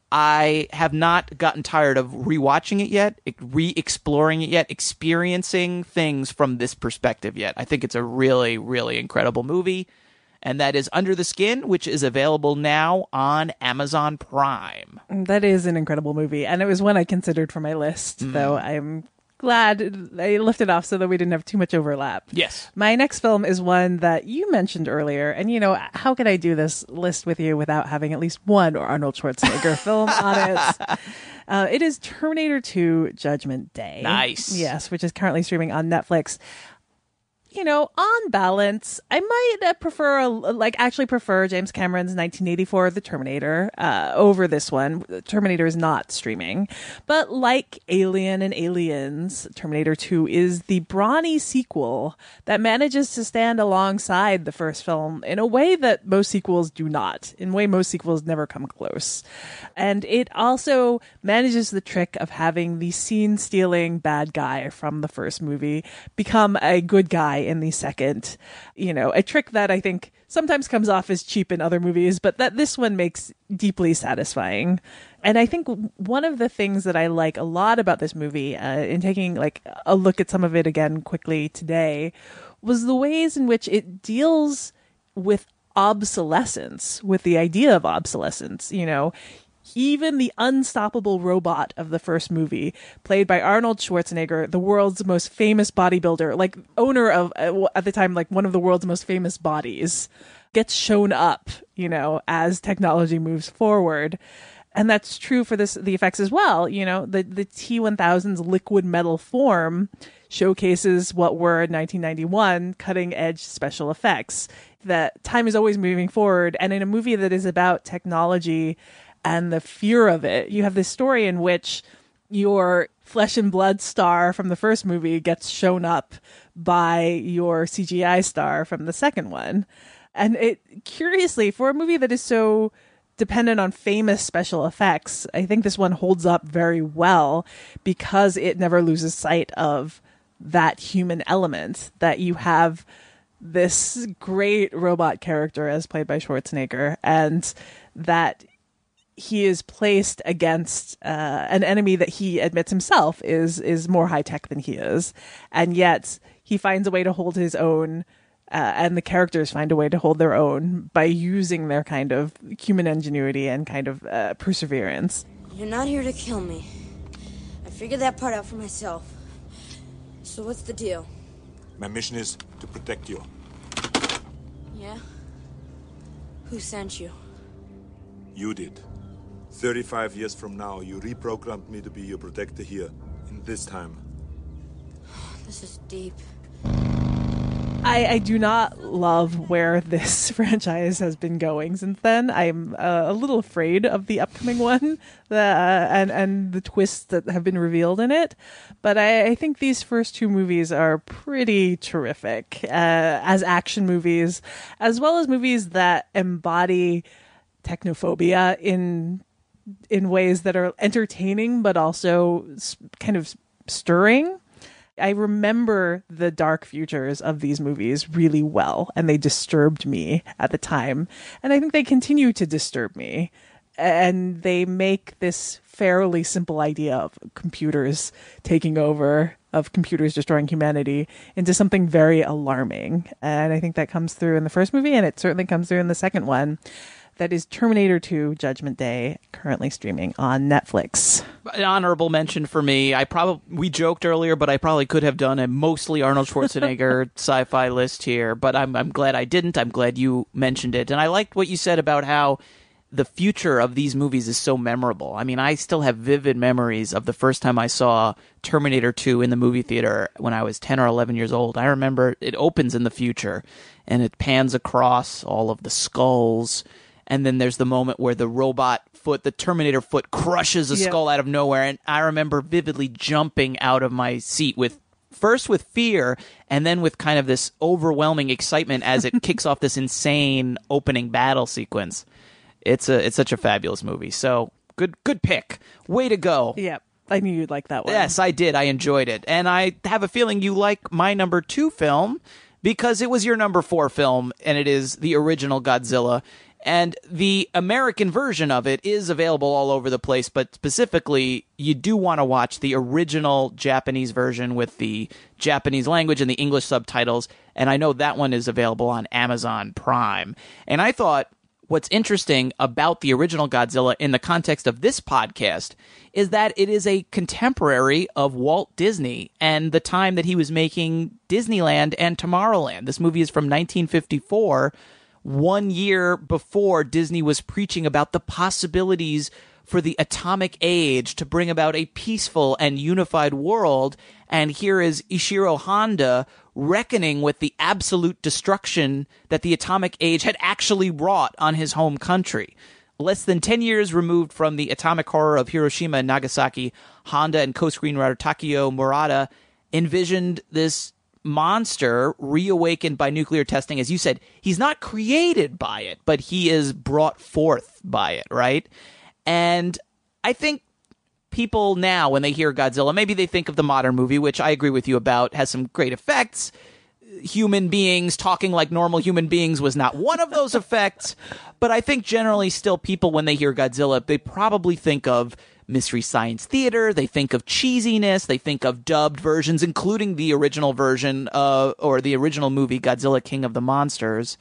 I have not gotten tired of rewatching it yet, re-exploring it yet, experiencing things from this perspective yet. I think it's a really, really incredible movie. And that is Under the Skin, which is available now on Amazon Prime. That is an incredible movie. And it was one I considered for my list, Mm. though I'm glad I lifted off so that we didn't have too much overlap. Yes. My next film is one that you mentioned earlier. And, you know, how could I do this list with you without having at least one Arnold Schwarzenegger film on it? Uh, it is Terminator two Judgment Day. Nice. Yes, which is currently streaming on Netflix. You know, on balance, I might uh, prefer, a, like, actually prefer James Cameron's nineteen eighty-four The Terminator uh, over this one. Terminator is not streaming. But like Alien and Aliens, Terminator two is the brawny sequel that manages to stand alongside the first film in a way that most sequels do not, in a way most sequels never come close. And it also manages the trick of having the scene-stealing bad guy from the first movie become a good guy in the second. You know, a trick that I think sometimes comes off as cheap in other movies, but that this one makes deeply satisfying. And I think one of the things that I like a lot about this movie, uh, in taking like a look at some of it again quickly today, was the ways in which it deals with obsolescence, with the idea of obsolescence. You know, even the unstoppable robot of the first movie, played by Arnold Schwarzenegger, the world's most famous bodybuilder, like owner of, uh, at the time, like one of the world's most famous bodies, gets shown up, you know, as technology moves forward. And that's true for this the effects as well. You know, the, the T one thousand's liquid metal form showcases what were in nineteen ninety-one cutting edge special effects. That time is always moving forward. And in a movie that is about technology and the fear of it, you have this story in which your flesh and blood star from the first movie gets shown up by your C G I star from the second one. And it, curiously, for a movie that is so dependent on famous special effects, I think this one holds up very well because it never loses sight of that human element, that you have this great robot character as played by Schwarzenegger, and that he is placed against uh, an enemy that he admits himself is is more high tech than he is, and yet he finds a way to hold his own. Uh, and the characters find a way to hold their own by using their kind of human ingenuity and kind of uh, perseverance. You're not here to kill me. I figured that part out for myself. So what's the deal? My mission is to protect you. Yeah? Who sent you? You did. thirty-five years from now, you reprogrammed me to be your protector here, in this time. This is deep. I, I do not love where this franchise has been going since then. I'm uh, a little afraid of the upcoming one the, uh, and, and the twists that have been revealed in it. But I, I think these first two movies are pretty terrific uh, as action movies, as well as movies that embody technophobia in in ways that are entertaining, but also kind of stirring. I remember the dark futures of these movies really well, and they disturbed me at the time. And I think they continue to disturb me. And they make this fairly simple idea of computers taking over, of computers destroying humanity, into something very alarming. And I think that comes through in the first movie, and it certainly comes through in the second one. That is Terminator two Judgment Day, currently streaming on Netflix. An honorable mention for me. I probably we joked earlier, but I probably could have done a mostly Arnold Schwarzenegger sci-fi list here. But I'm I'm glad I didn't. I'm glad you mentioned it, and I liked what you said about how the future of these movies is so memorable. I mean, I still have vivid memories of the first time I saw Terminator two in the movie theater when I was ten or eleven years old. I remember it opens in the future, and it pans across all of the skulls. And then there's the moment where the robot foot, the Terminator foot, crushes a Yep. skull out of nowhere. And I remember vividly jumping out of my seat with first with fear and then with kind of this overwhelming excitement as it kicks off this insane opening battle sequence. It's a it's such a fabulous movie. So good good pick. Way to go. Yep. I knew you'd like that one. Yes, I did. I enjoyed it. And I have a feeling you like my number two film because it was your number four film, and it is the original Godzilla. And the American version of it is available all over the place, but specifically, you do want to watch the original Japanese version with the Japanese language and the English subtitles, and I know that one is available on Amazon Prime. And I thought what's interesting about the original Godzilla in the context of this podcast is that it is a contemporary of Walt Disney and the time that he was making Disneyland and Tomorrowland. This movie is from nineteen fifty-four, one year before Disney was preaching about the possibilities for the atomic age to bring about a peaceful and unified world. And here is Ishiro Honda reckoning with the absolute destruction that the atomic age had actually wrought on his home country. Less than ten years removed from the atomic horror of Hiroshima and Nagasaki, Honda and co-screenwriter Takeo Murata envisioned this monster reawakened by nuclear testing. As you said, he's not created by it, but he is brought forth by it, right? And I think people now, when they hear Godzilla, maybe they think of the modern movie, which I agree with you about, has some great effects. Human beings talking like normal human beings was not one of those effects, but I think generally still people, when they hear Godzilla, they probably think of Mystery Science Theater, they think of cheesiness, they think of dubbed versions, including the original version, uh, or the original movie, Godzilla King of the Monsters.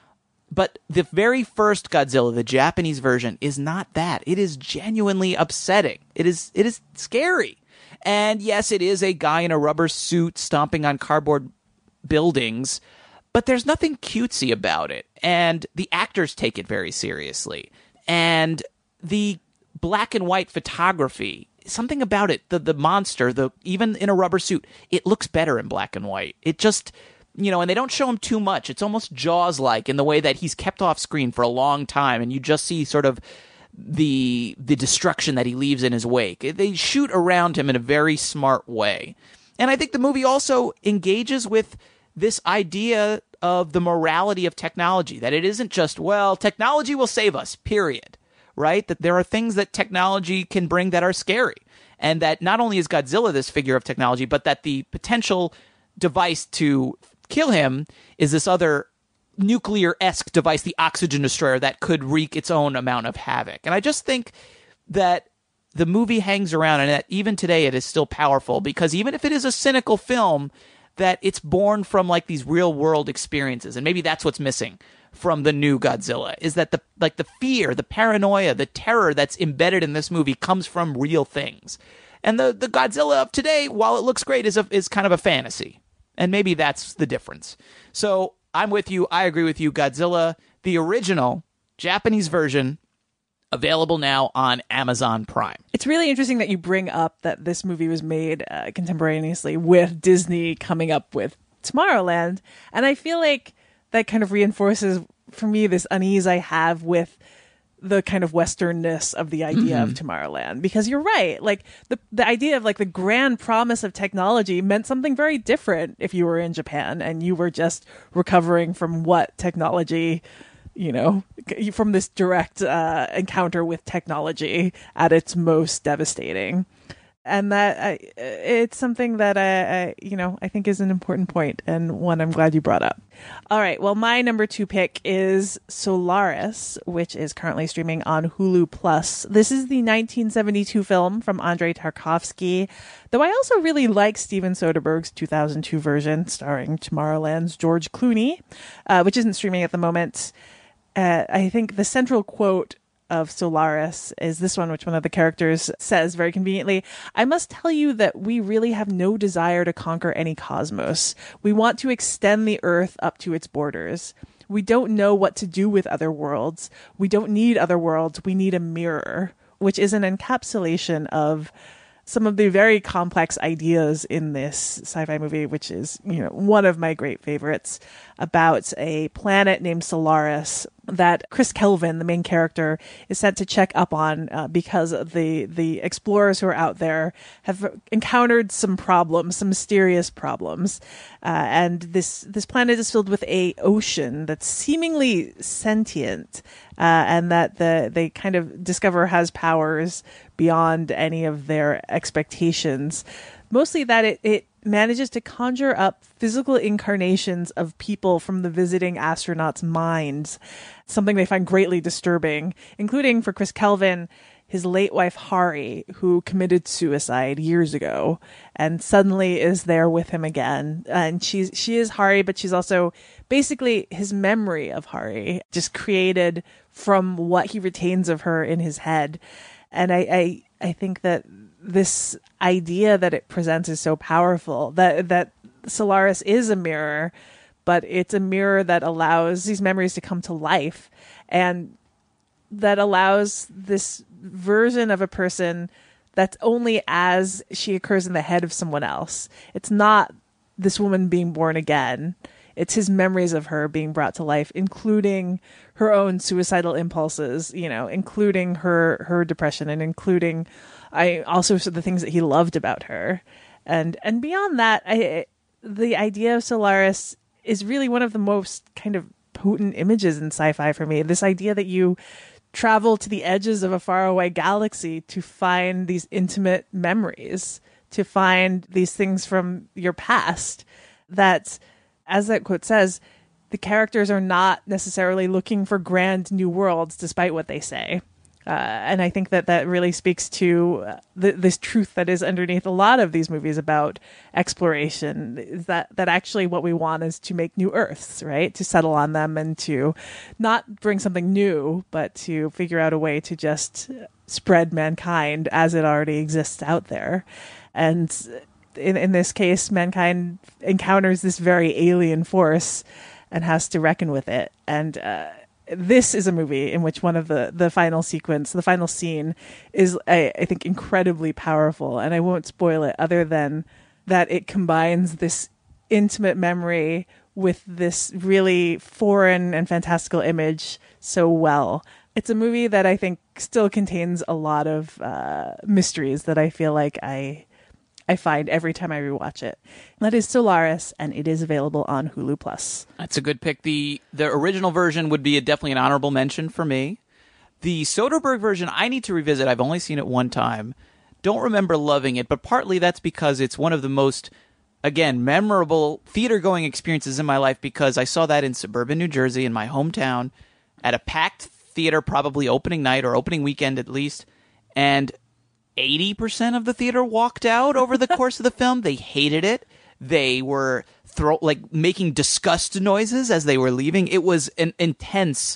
But the very first Godzilla, the Japanese version, is not that. It is genuinely upsetting. It is it is scary. And yes, it is a guy in a rubber suit stomping on cardboard buildings, but there's nothing cutesy about it. And the actors take it very seriously. And the black and white photography, something about it, the the monster, the even in a rubber suit, it looks better in black and white. It just, you know, and they don't show him too much. It's almost Jaws-like in the way that he's kept off screen for a long time, and you just see sort of the the destruction that he leaves in his wake. They shoot around him in a very smart way. And I think the movie also engages with this idea of the morality of technology, that it isn't just, well, technology will save us, period. Right? That there are things that technology can bring that are scary. And that not only is Godzilla this figure of technology, but that the potential device to kill him is this other nuclear-esque device, the oxygen destroyer, that could wreak its own amount of havoc. And I just think that the movie hangs around, and that even today it is still powerful, because even if it is a cynical film, that it's born from like these real-world experiences. And maybe that's what's missing from the new Godzilla, is that the like the fear, the paranoia, the terror that's embedded in this movie comes from real things. And the, the Godzilla of today, while it looks great, is a, is kind of a fantasy. And maybe that's the difference. So I'm with you. I agree with you. Godzilla, the original Japanese version, available now on Amazon Prime. It's really interesting that you bring up that this movie was made uh, contemporaneously with Disney coming up with Tomorrowland. And I feel like that kind of reinforces for me this unease I have with the kind of Westernness of the idea mm-hmm. of Tomorrowland, because you're right. Like the, the idea of like the grand promise of technology meant something very different if you were in Japan and you were just recovering from what technology, you know, from this direct uh, encounter with technology at its most devastating. And that I, it's something that I, I, you know, I think is an important point, and one I'm glad you brought up. All right. Well, my number two pick is Solaris, which is currently streaming on Hulu Plus. This is the nineteen seventy-two film from Andrei Tarkovsky, though I also really like Steven Soderbergh's two thousand two version starring Tomorrowland's George Clooney, uh, which isn't streaming at the moment. Uh, I think the central quote of Solaris is this one, which one of the characters says very conveniently: "I must tell you that we really have no desire to conquer any cosmos. We want to extend the Earth up to its borders. We don't know what to do with other worlds. We don't need other worlds. We need a mirror," which is an encapsulation of some of the very complex ideas in this sci-fi movie, which is, you know, one of my great favorites, about a planet named Solaris that Chris Kelvin, the main character, is sent to check up on uh, because the the explorers who are out there have encountered some problems, some mysterious problems, uh, and this this planet is filled with a ocean that's seemingly sentient, uh, and that the they kind of discover has powers beyond any of their expectations. Mostly that it, it manages to conjure up physical incarnations of people from the visiting astronauts' minds, something they find greatly disturbing, including, for Chris Kelvin, his late wife Hari, who committed suicide years ago and suddenly is there with him again. And she's she is Hari, but she's also basically his memory of Hari, just created from what he retains of her in his head. And I, I, I think that this idea that it presents is so powerful, that that Solaris is a mirror, but it's a mirror that allows these memories to come to life, and that allows this version of a person that's only as she occurs in the head of someone else. It's not this woman being born again. It's his memories of her being brought to life, including her own suicidal impulses, you know, including her, her depression, and including I also the things that he loved about her. And and beyond that, I, the idea of Solaris is really one of the most kind of potent images in sci-fi for me. This idea that you travel to the edges of a faraway galaxy to find these intimate memories, to find these things from your past, that, as that quote says, the characters are not necessarily looking for grand new worlds, despite what they say. Uh, and I think that that really speaks to uh, th- this truth that is underneath a lot of these movies about exploration, is that, that actually what we want is to make new Earths, right? To settle on them and to not bring something new, but to figure out a way to just spread mankind as it already exists out there. And in, in this case, mankind encounters this very alien force, and has to reckon with it. And uh, this is a movie in which one of the, the final sequence, the final scene, is, I, I think, incredibly powerful. And I won't spoil it other than that it combines this intimate memory with this really foreign and fantastical image so well. It's a movie that I think still contains a lot of uh, mysteries that I feel like I I find every time I rewatch it. That is Solaris, and it is available on Hulu Plus. That's a good pick. The the original version would be a, definitely an honorable mention for me. The Soderbergh version, I need to revisit. I've only seen it one time. Don't remember loving it, but partly that's because it's one of the most, again, memorable theater-going experiences in my life, because I saw that in suburban New Jersey, in my hometown, at a packed theater, probably opening night or opening weekend at least, and eighty percent of the theater walked out over the course of the film. They hated it. They were throw like making disgust noises as they were leaving. It was an intense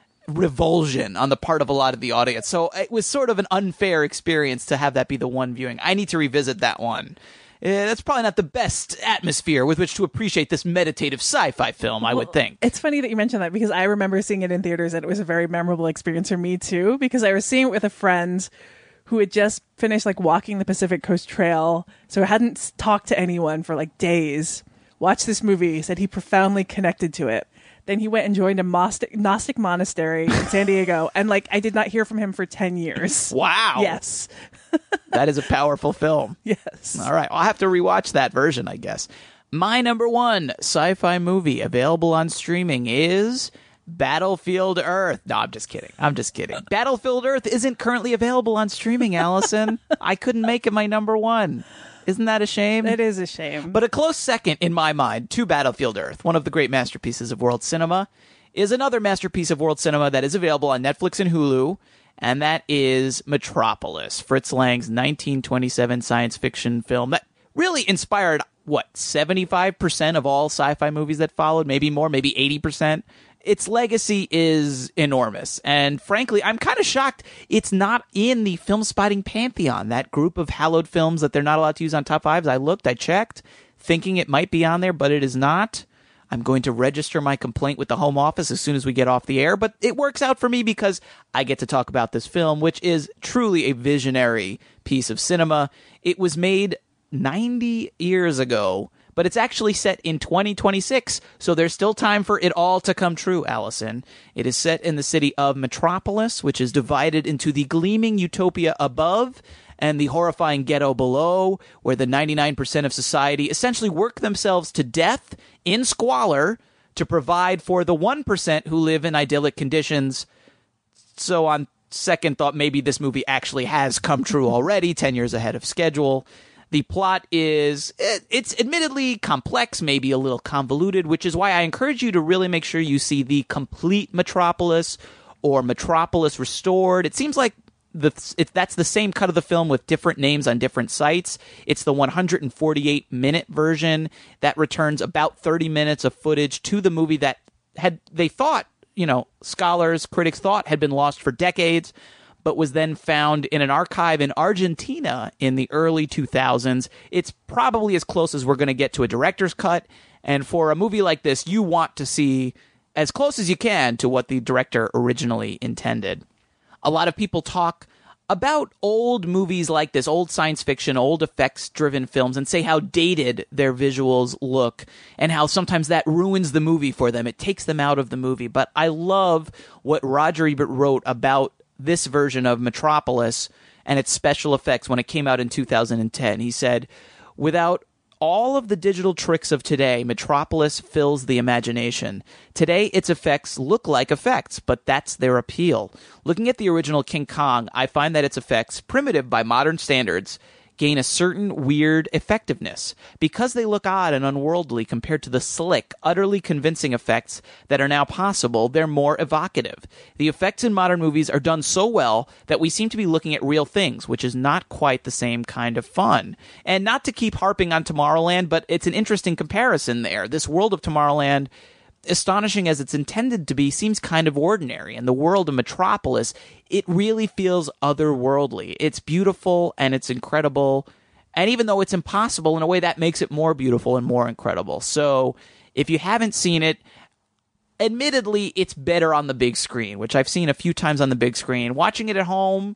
revulsion on the part of a lot of the audience. So it was sort of an unfair experience to have that be the one viewing. I need to revisit that one. Uh, that's probably not the best atmosphere with which to appreciate this meditative sci-fi film, I well, would think. It's funny that you mentioned that, because I remember seeing it in theaters, and it was a very memorable experience for me too, because I was seeing it with a friend who had just finished like walking the Pacific Coast Trail, so hadn't talked to anyone for like days. Watched this movie, said he profoundly connected to it. Then he went and joined a Gnostic, Gnostic monastery in San Diego, and like I did not hear from him for ten years. Wow. Yes. That is a powerful film. Yes. All right. I'll have to rewatch that version, I guess. My number one sci-fi movie available on streaming is Battlefield Earth. No, I'm just kidding. I'm just kidding. Battlefield Earth isn't currently available on streaming, Allison. I couldn't make it my number one. Isn't that a shame? It is a shame. But a close second, in my mind, to Battlefield Earth, one of the great masterpieces of world cinema, is another masterpiece of world cinema that is available on Netflix and Hulu, and that is Metropolis, Fritz Lang's nineteen twenty-seven science fiction film that really inspired, what, seventy-five percent of all sci-fi movies that followed, maybe more, maybe eighty percent. Its legacy is enormous, and frankly, I'm kind of shocked it's not in the Film Spotting Pantheon, that group of hallowed films that they're not allowed to use on top fives. I looked, I checked, thinking it might be on there, but it is not. I'm going to register my complaint with the Home Office as soon as we get off the air, but it works out for me because I get to talk about this film, which is truly a visionary piece of cinema. It was made ninety years ago, but it's actually set in twenty twenty-six, so there's still time for it all to come true, Allison. It is set in the city of Metropolis, which is divided into the gleaming utopia above and the horrifying ghetto below, where the ninety-nine percent of society essentially work themselves to death in squalor to provide for the one percent who live in idyllic conditions. So on second thought, maybe this movie actually has come true already, ten years ahead of schedule. The plot is, it's admittedly complex, maybe a little convoluted, which is why I encourage you to really make sure you see the complete Metropolis or Metropolis Restored. It seems like the it, that's the same cut of the film with different names on different sites. It's the one hundred forty-eight minute version that returns about thirty minutes of footage to the movie that had they thought, you know, scholars, critics thought had been lost for decades, but was then found in an archive in Argentina in the early two thousands. It's probably as close as we're going to get to a director's cut. And for a movie like this, you want to see as close as you can to what the director originally intended. A lot of people talk about old movies like this, old science fiction, old effects-driven films, and say how dated their visuals look and how sometimes that ruins the movie for them. It takes them out of the movie. But I love what Roger Ebert wrote about this version of Metropolis and its special effects when it came out in two thousand ten. He said, without all of the digital tricks of today, Metropolis fills the imagination. Today, its effects look like effects, but that's their appeal. Looking at the original King Kong, I find that its effects, primitive by modern standards, gain a certain weird effectiveness. Because they look odd and unworldly compared to the slick, utterly convincing effects that are now possible, they're more evocative. The effects in modern movies are done so well that we seem to be looking at real things, which is not quite the same kind of fun. And not to keep harping on Tomorrowland, but it's an interesting comparison there. This world of Tomorrowland, astonishing as it's intended to be, seems kind of ordinary. And the world of Metropolis, it really feels otherworldly. It's beautiful and it's incredible. And even though it's impossible, in a way that makes it more beautiful and more incredible. So if you haven't seen it, admittedly, it's better on the big screen, which I've seen a few times on the big screen. Watching it at home,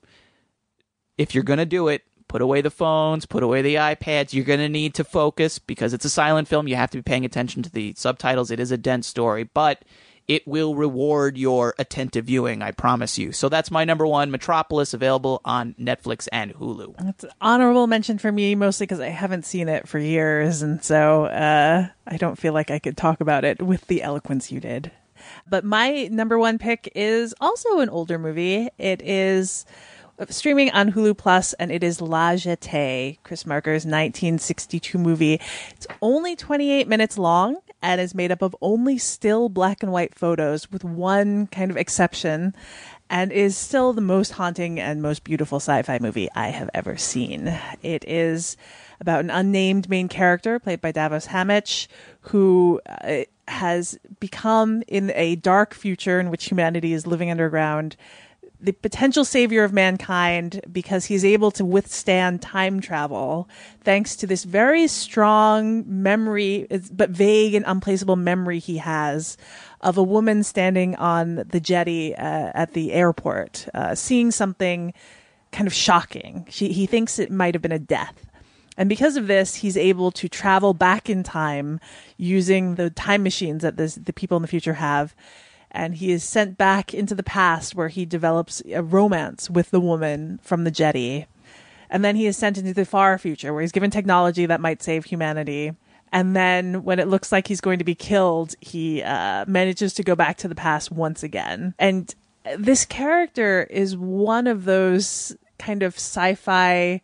if you're going to do it, put away the phones, put away the iPads. You're going to need to focus because it's a silent film. You have to be paying attention to the subtitles. It is a dense story, but it will reward your attentive viewing, I promise you. So that's my number one, Metropolis, available on Netflix and Hulu. It's an honorable mention for me, mostly because I haven't seen it for years, and so uh, I don't feel like I could talk about it with the eloquence you did. But my number one pick is also an older movie. It is streaming on Hulu Plus, and it is La Jetée, Chris Marker's nineteen sixty-two movie. It's only twenty-eight minutes long and is made up of only still black and white photos, with one kind of exception, and is still the most haunting and most beautiful sci-fi movie I have ever seen. It is about an unnamed main character played by Davos Hamich, who uh, has become, in a dark future in which humanity is living underground, the potential savior of mankind because he's able to withstand time travel thanks to this very strong memory, but vague and unplaceable memory he has of a woman standing on the jetty uh, at the airport, uh, seeing something kind of shocking. She, he thinks it might have been a death. And because of this, he's able to travel back in time using the time machines that this, the people in the future have. And he is sent back into the past where he develops a romance with the woman from the jetty. And then he is sent into the far future where he's given technology that might save humanity. And then when it looks like he's going to be killed, he uh, manages to go back to the past once again. And this character is one of those kind of sci-fi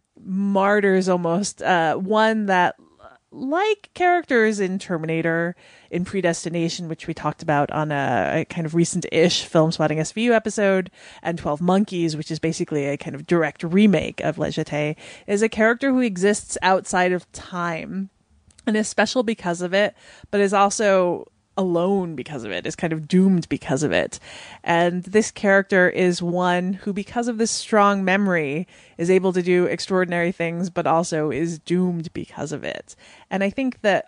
martyrs almost. Uh, one that, like characters in Terminator, in Predestination, which we talked about on a, a kind of recent-ish Film Spotting S V U episode, and twelve Monkeys, which is basically a kind of direct remake of La Jetée, is a character who exists outside of time and is special because of it, but is also alone because of it, is kind of doomed because of it. And this character is one who, because of this strong memory, is able to do extraordinary things, but also is doomed because of it. And I think that,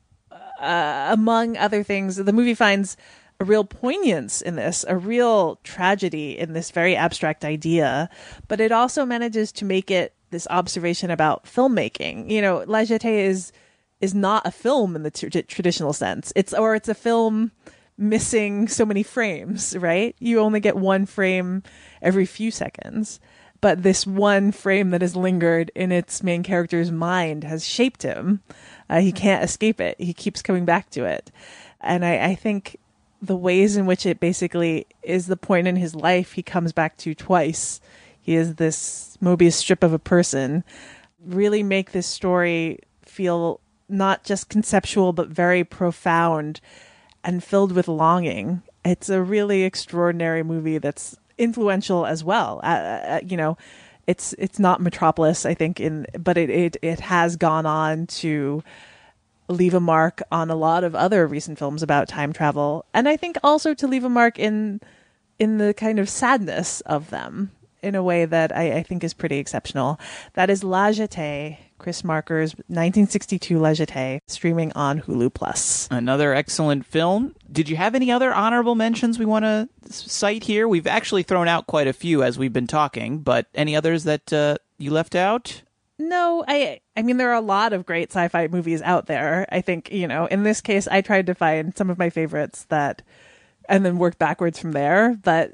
uh, among other things, the movie finds a real poignance in this, a real tragedy in this very abstract idea, but it also manages to make it this observation about filmmaking. You know, La Jetée is is not a film in the t- traditional sense. It's or it's a film missing so many frames, right? You only get one frame every few seconds. But this one frame that has lingered in its main character's mind has shaped him. Uh, he can't escape it. He keeps coming back to it. And I, I think the ways in which it basically is the point in his life he comes back to twice, he is this Mobius strip of a person, really make this story feel not just conceptual, but very profound and filled with longing. It's a really extraordinary movie that's influential as well. Uh, uh, you know, it's it's not Metropolis, I think, in but it, it it has gone on to leave a mark on a lot of other recent films about time travel, and I think also to leave a mark in in the kind of sadness of them in a way that I, I think is pretty exceptional. That is La Jetée, Chris Marker's nineteen sixty-two La Jetée, streaming on Hulu Plus. Another excellent film. Did you have any other honorable mentions we want to cite here? We've actually thrown out quite a few as we've been talking, but any others that uh, you left out? No, I I mean, there are a lot of great sci-fi movies out there. I think, you know, in this case, I tried to find some of my favorites that, and then worked backwards from there. But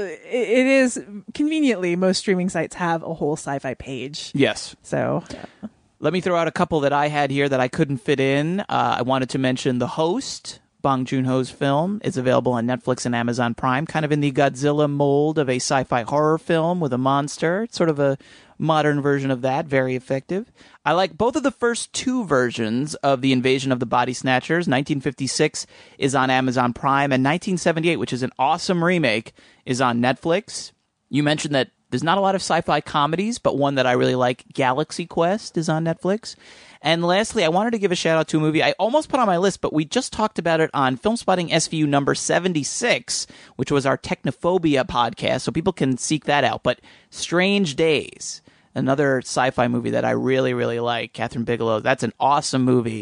it is conveniently, most streaming sites have a whole sci-fi page. Yes. So yeah. Let me throw out a couple that I had here that I couldn't fit in. Uh, I wanted to mention The Host, Bong Joon-ho's film. It's available on Netflix and Amazon Prime, kind of in the Godzilla mold of a sci-fi horror film with a monster. It's sort of a modern version of that, very effective. I like both of the first two versions of The Invasion of the Body Snatchers. nineteen fifty-six is on Amazon Prime, and nineteen seventy-eight, which is an awesome remake, is on Netflix. You mentioned that there's not a lot of sci-fi comedies, but one that I really like, Galaxy Quest, is on Netflix. And lastly, I wanted to give a shout out to a movie I almost put on my list, but we just talked about it on Film Spotting S V U number seventy-six, which was our Technophobia podcast, so people can seek that out. But Strange Days, another sci-fi movie that I really, really like, Catherine Bigelow. That's an awesome movie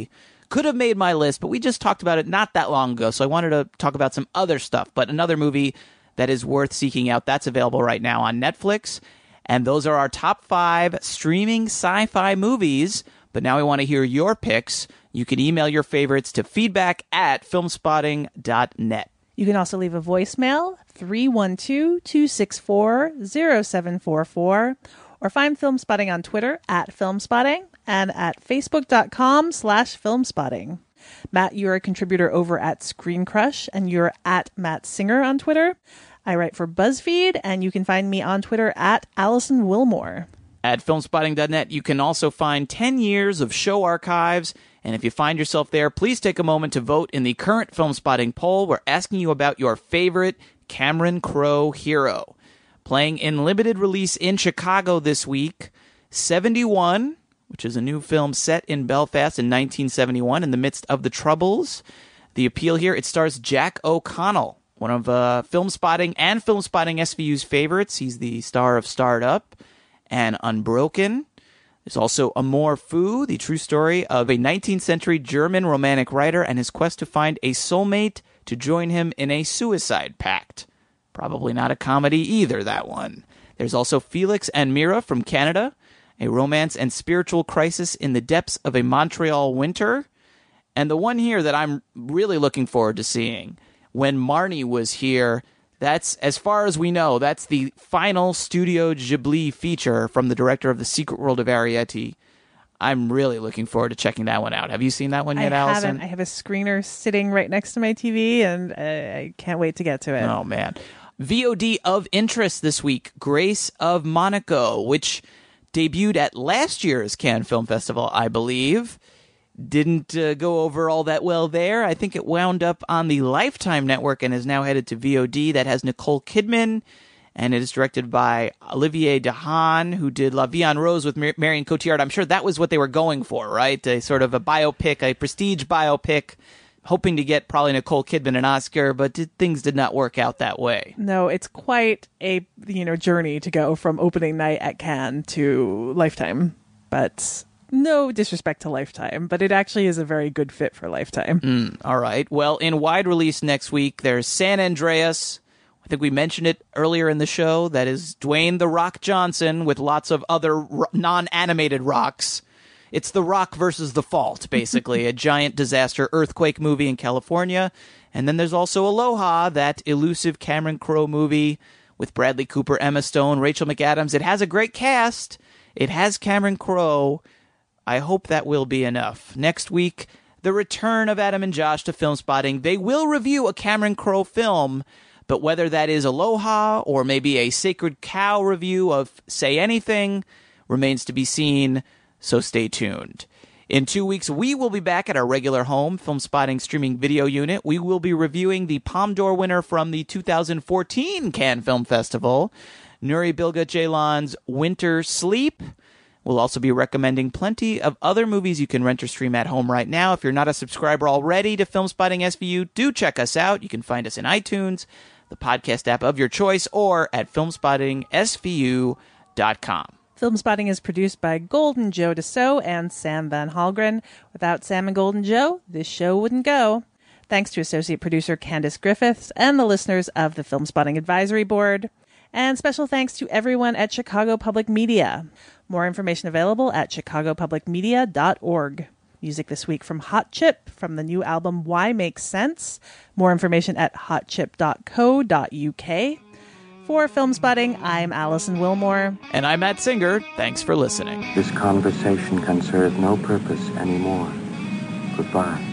could have made my list, but we just talked about it not that long ago, so I wanted to talk about some other stuff. But another movie that is worth seeking out, that's available right now on Netflix. And those are our top five streaming sci-fi movies. But now we want to hear your picks. You can email your favorites to feedback at filmspotting dot net. You can also leave a voicemail, three one two, two six four, zero seven four four, or find Filmspotting on Twitter at Filmspotting and at facebook.com slash Filmspotting. Matt, you're a contributor over at Screen Crush, and you're at Matt Singer on Twitter. I write for BuzzFeed, and you can find me on Twitter at Allison Wilmore. At filmspotting dot net, you can also find ten years of show archives. And if you find yourself there, please take a moment to vote in the current Filmspotting poll. We're asking you about your favorite Cameron Crowe hero. Playing in limited release in Chicago this week, seventy-one, which is a new film set in Belfast in nineteen seventy-one in the midst of the Troubles. The appeal here, it stars Jack O'Connell, one of uh, Filmspotting and Filmspotting S V U's favorites. He's the star of Starred Up and Unbroken. There's also Amour Fou, the true story of a nineteenth century German romantic writer and his quest to find a soulmate to join him in a suicide pact. Probably not a comedy either, that one. There's also Felix and Mira from Canada, a romance and spiritual crisis in the depths of a Montreal winter. And the one here that I'm really looking forward to seeing, When Marnie Was Here, that's, as far as we know, that's the final Studio Ghibli feature from the director of The Secret World of Arrietty. I'm really looking forward to checking that one out. Have you seen that one yet, I Allison? haven't. I have a screener sitting right next to my T V, and uh, I can't wait to get to it. Oh, man. V O D of interest this week, Grace of Monaco, which debuted at last year's Cannes Film Festival, I believe. Didn't uh, go over all that well there. I think it wound up on the Lifetime Network and is now headed to V O D. That has Nicole Kidman, and it is directed by Olivier Dahan, who did La Vie en Rose with Mar- Marion Cotillard. I'm sure that was what they were going for, right? A sort of a biopic, a prestige biopic, hoping to get probably Nicole Kidman an Oscar, but did, things did not work out that way. No, it's quite a you know journey to go from opening night at Cannes to Lifetime, but no disrespect to Lifetime, but it actually is a very good fit for Lifetime. Mm, all right. Well, in wide release next week, there's San Andreas. I think we mentioned it earlier in the show. That is Dwayne The Rock Johnson with lots of other ro- non-animated rocks. It's The Rock versus The Fault, basically, a giant disaster earthquake movie in California. And then there's also Aloha, that elusive Cameron Crowe movie with Bradley Cooper, Emma Stone, Rachel McAdams. It has a great cast. It has Cameron Crowe. I hope that will be enough. Next week, the return of Adam and Josh to Filmspotting. They will review a Cameron Crowe film, but whether that is Aloha or maybe a Sacred Cow review of Say Anything remains to be seen, so stay tuned. In two weeks, we will be back at our regular home, Filmspotting streaming video unit. We will be reviewing the Palme d'Or winner from the two thousand fourteen Cannes Film Festival, Nuri Bilge Ceylan's Winter Sleep. We'll also be recommending plenty of other movies you can rent or stream at home right now. If you're not a subscriber already to Filmspotting S V U, do check us out. You can find us in iTunes, the podcast app of your choice, or at filmspotting s v u dot com. Filmspotting is produced by Golden Joe Dassault and Sam Van Halgren. Without Sam and Golden Joe, this show wouldn't go. Thanks to associate producer Candace Griffiths and the listeners of the Filmspotting Advisory Board. And special thanks to everyone at Chicago Public Media. More information available at chicago public media dot org. Music this week from Hot Chip from the new album Why Makes Sense. More information at hot chip dot co dot u k. For Filmspotting, I'm Allison Wilmore. And I'm Matt Singer. Thanks for listening. This conversation can serve no purpose anymore. Goodbye.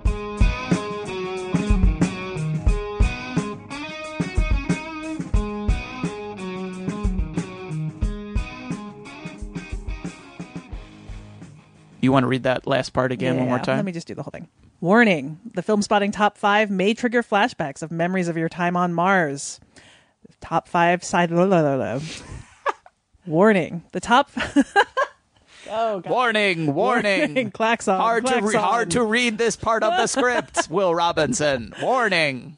You want to read that last part again yeah, one more time? Let me just do the whole thing. Warning. The Filmspotting Top five may trigger flashbacks of memories of your time on Mars. Top five side... Warning. The top... oh, God. Warning, warning. warning. Klaxon. Hard, Klaxon. To re- hard to read this part of the script, Will Robinson. Warning.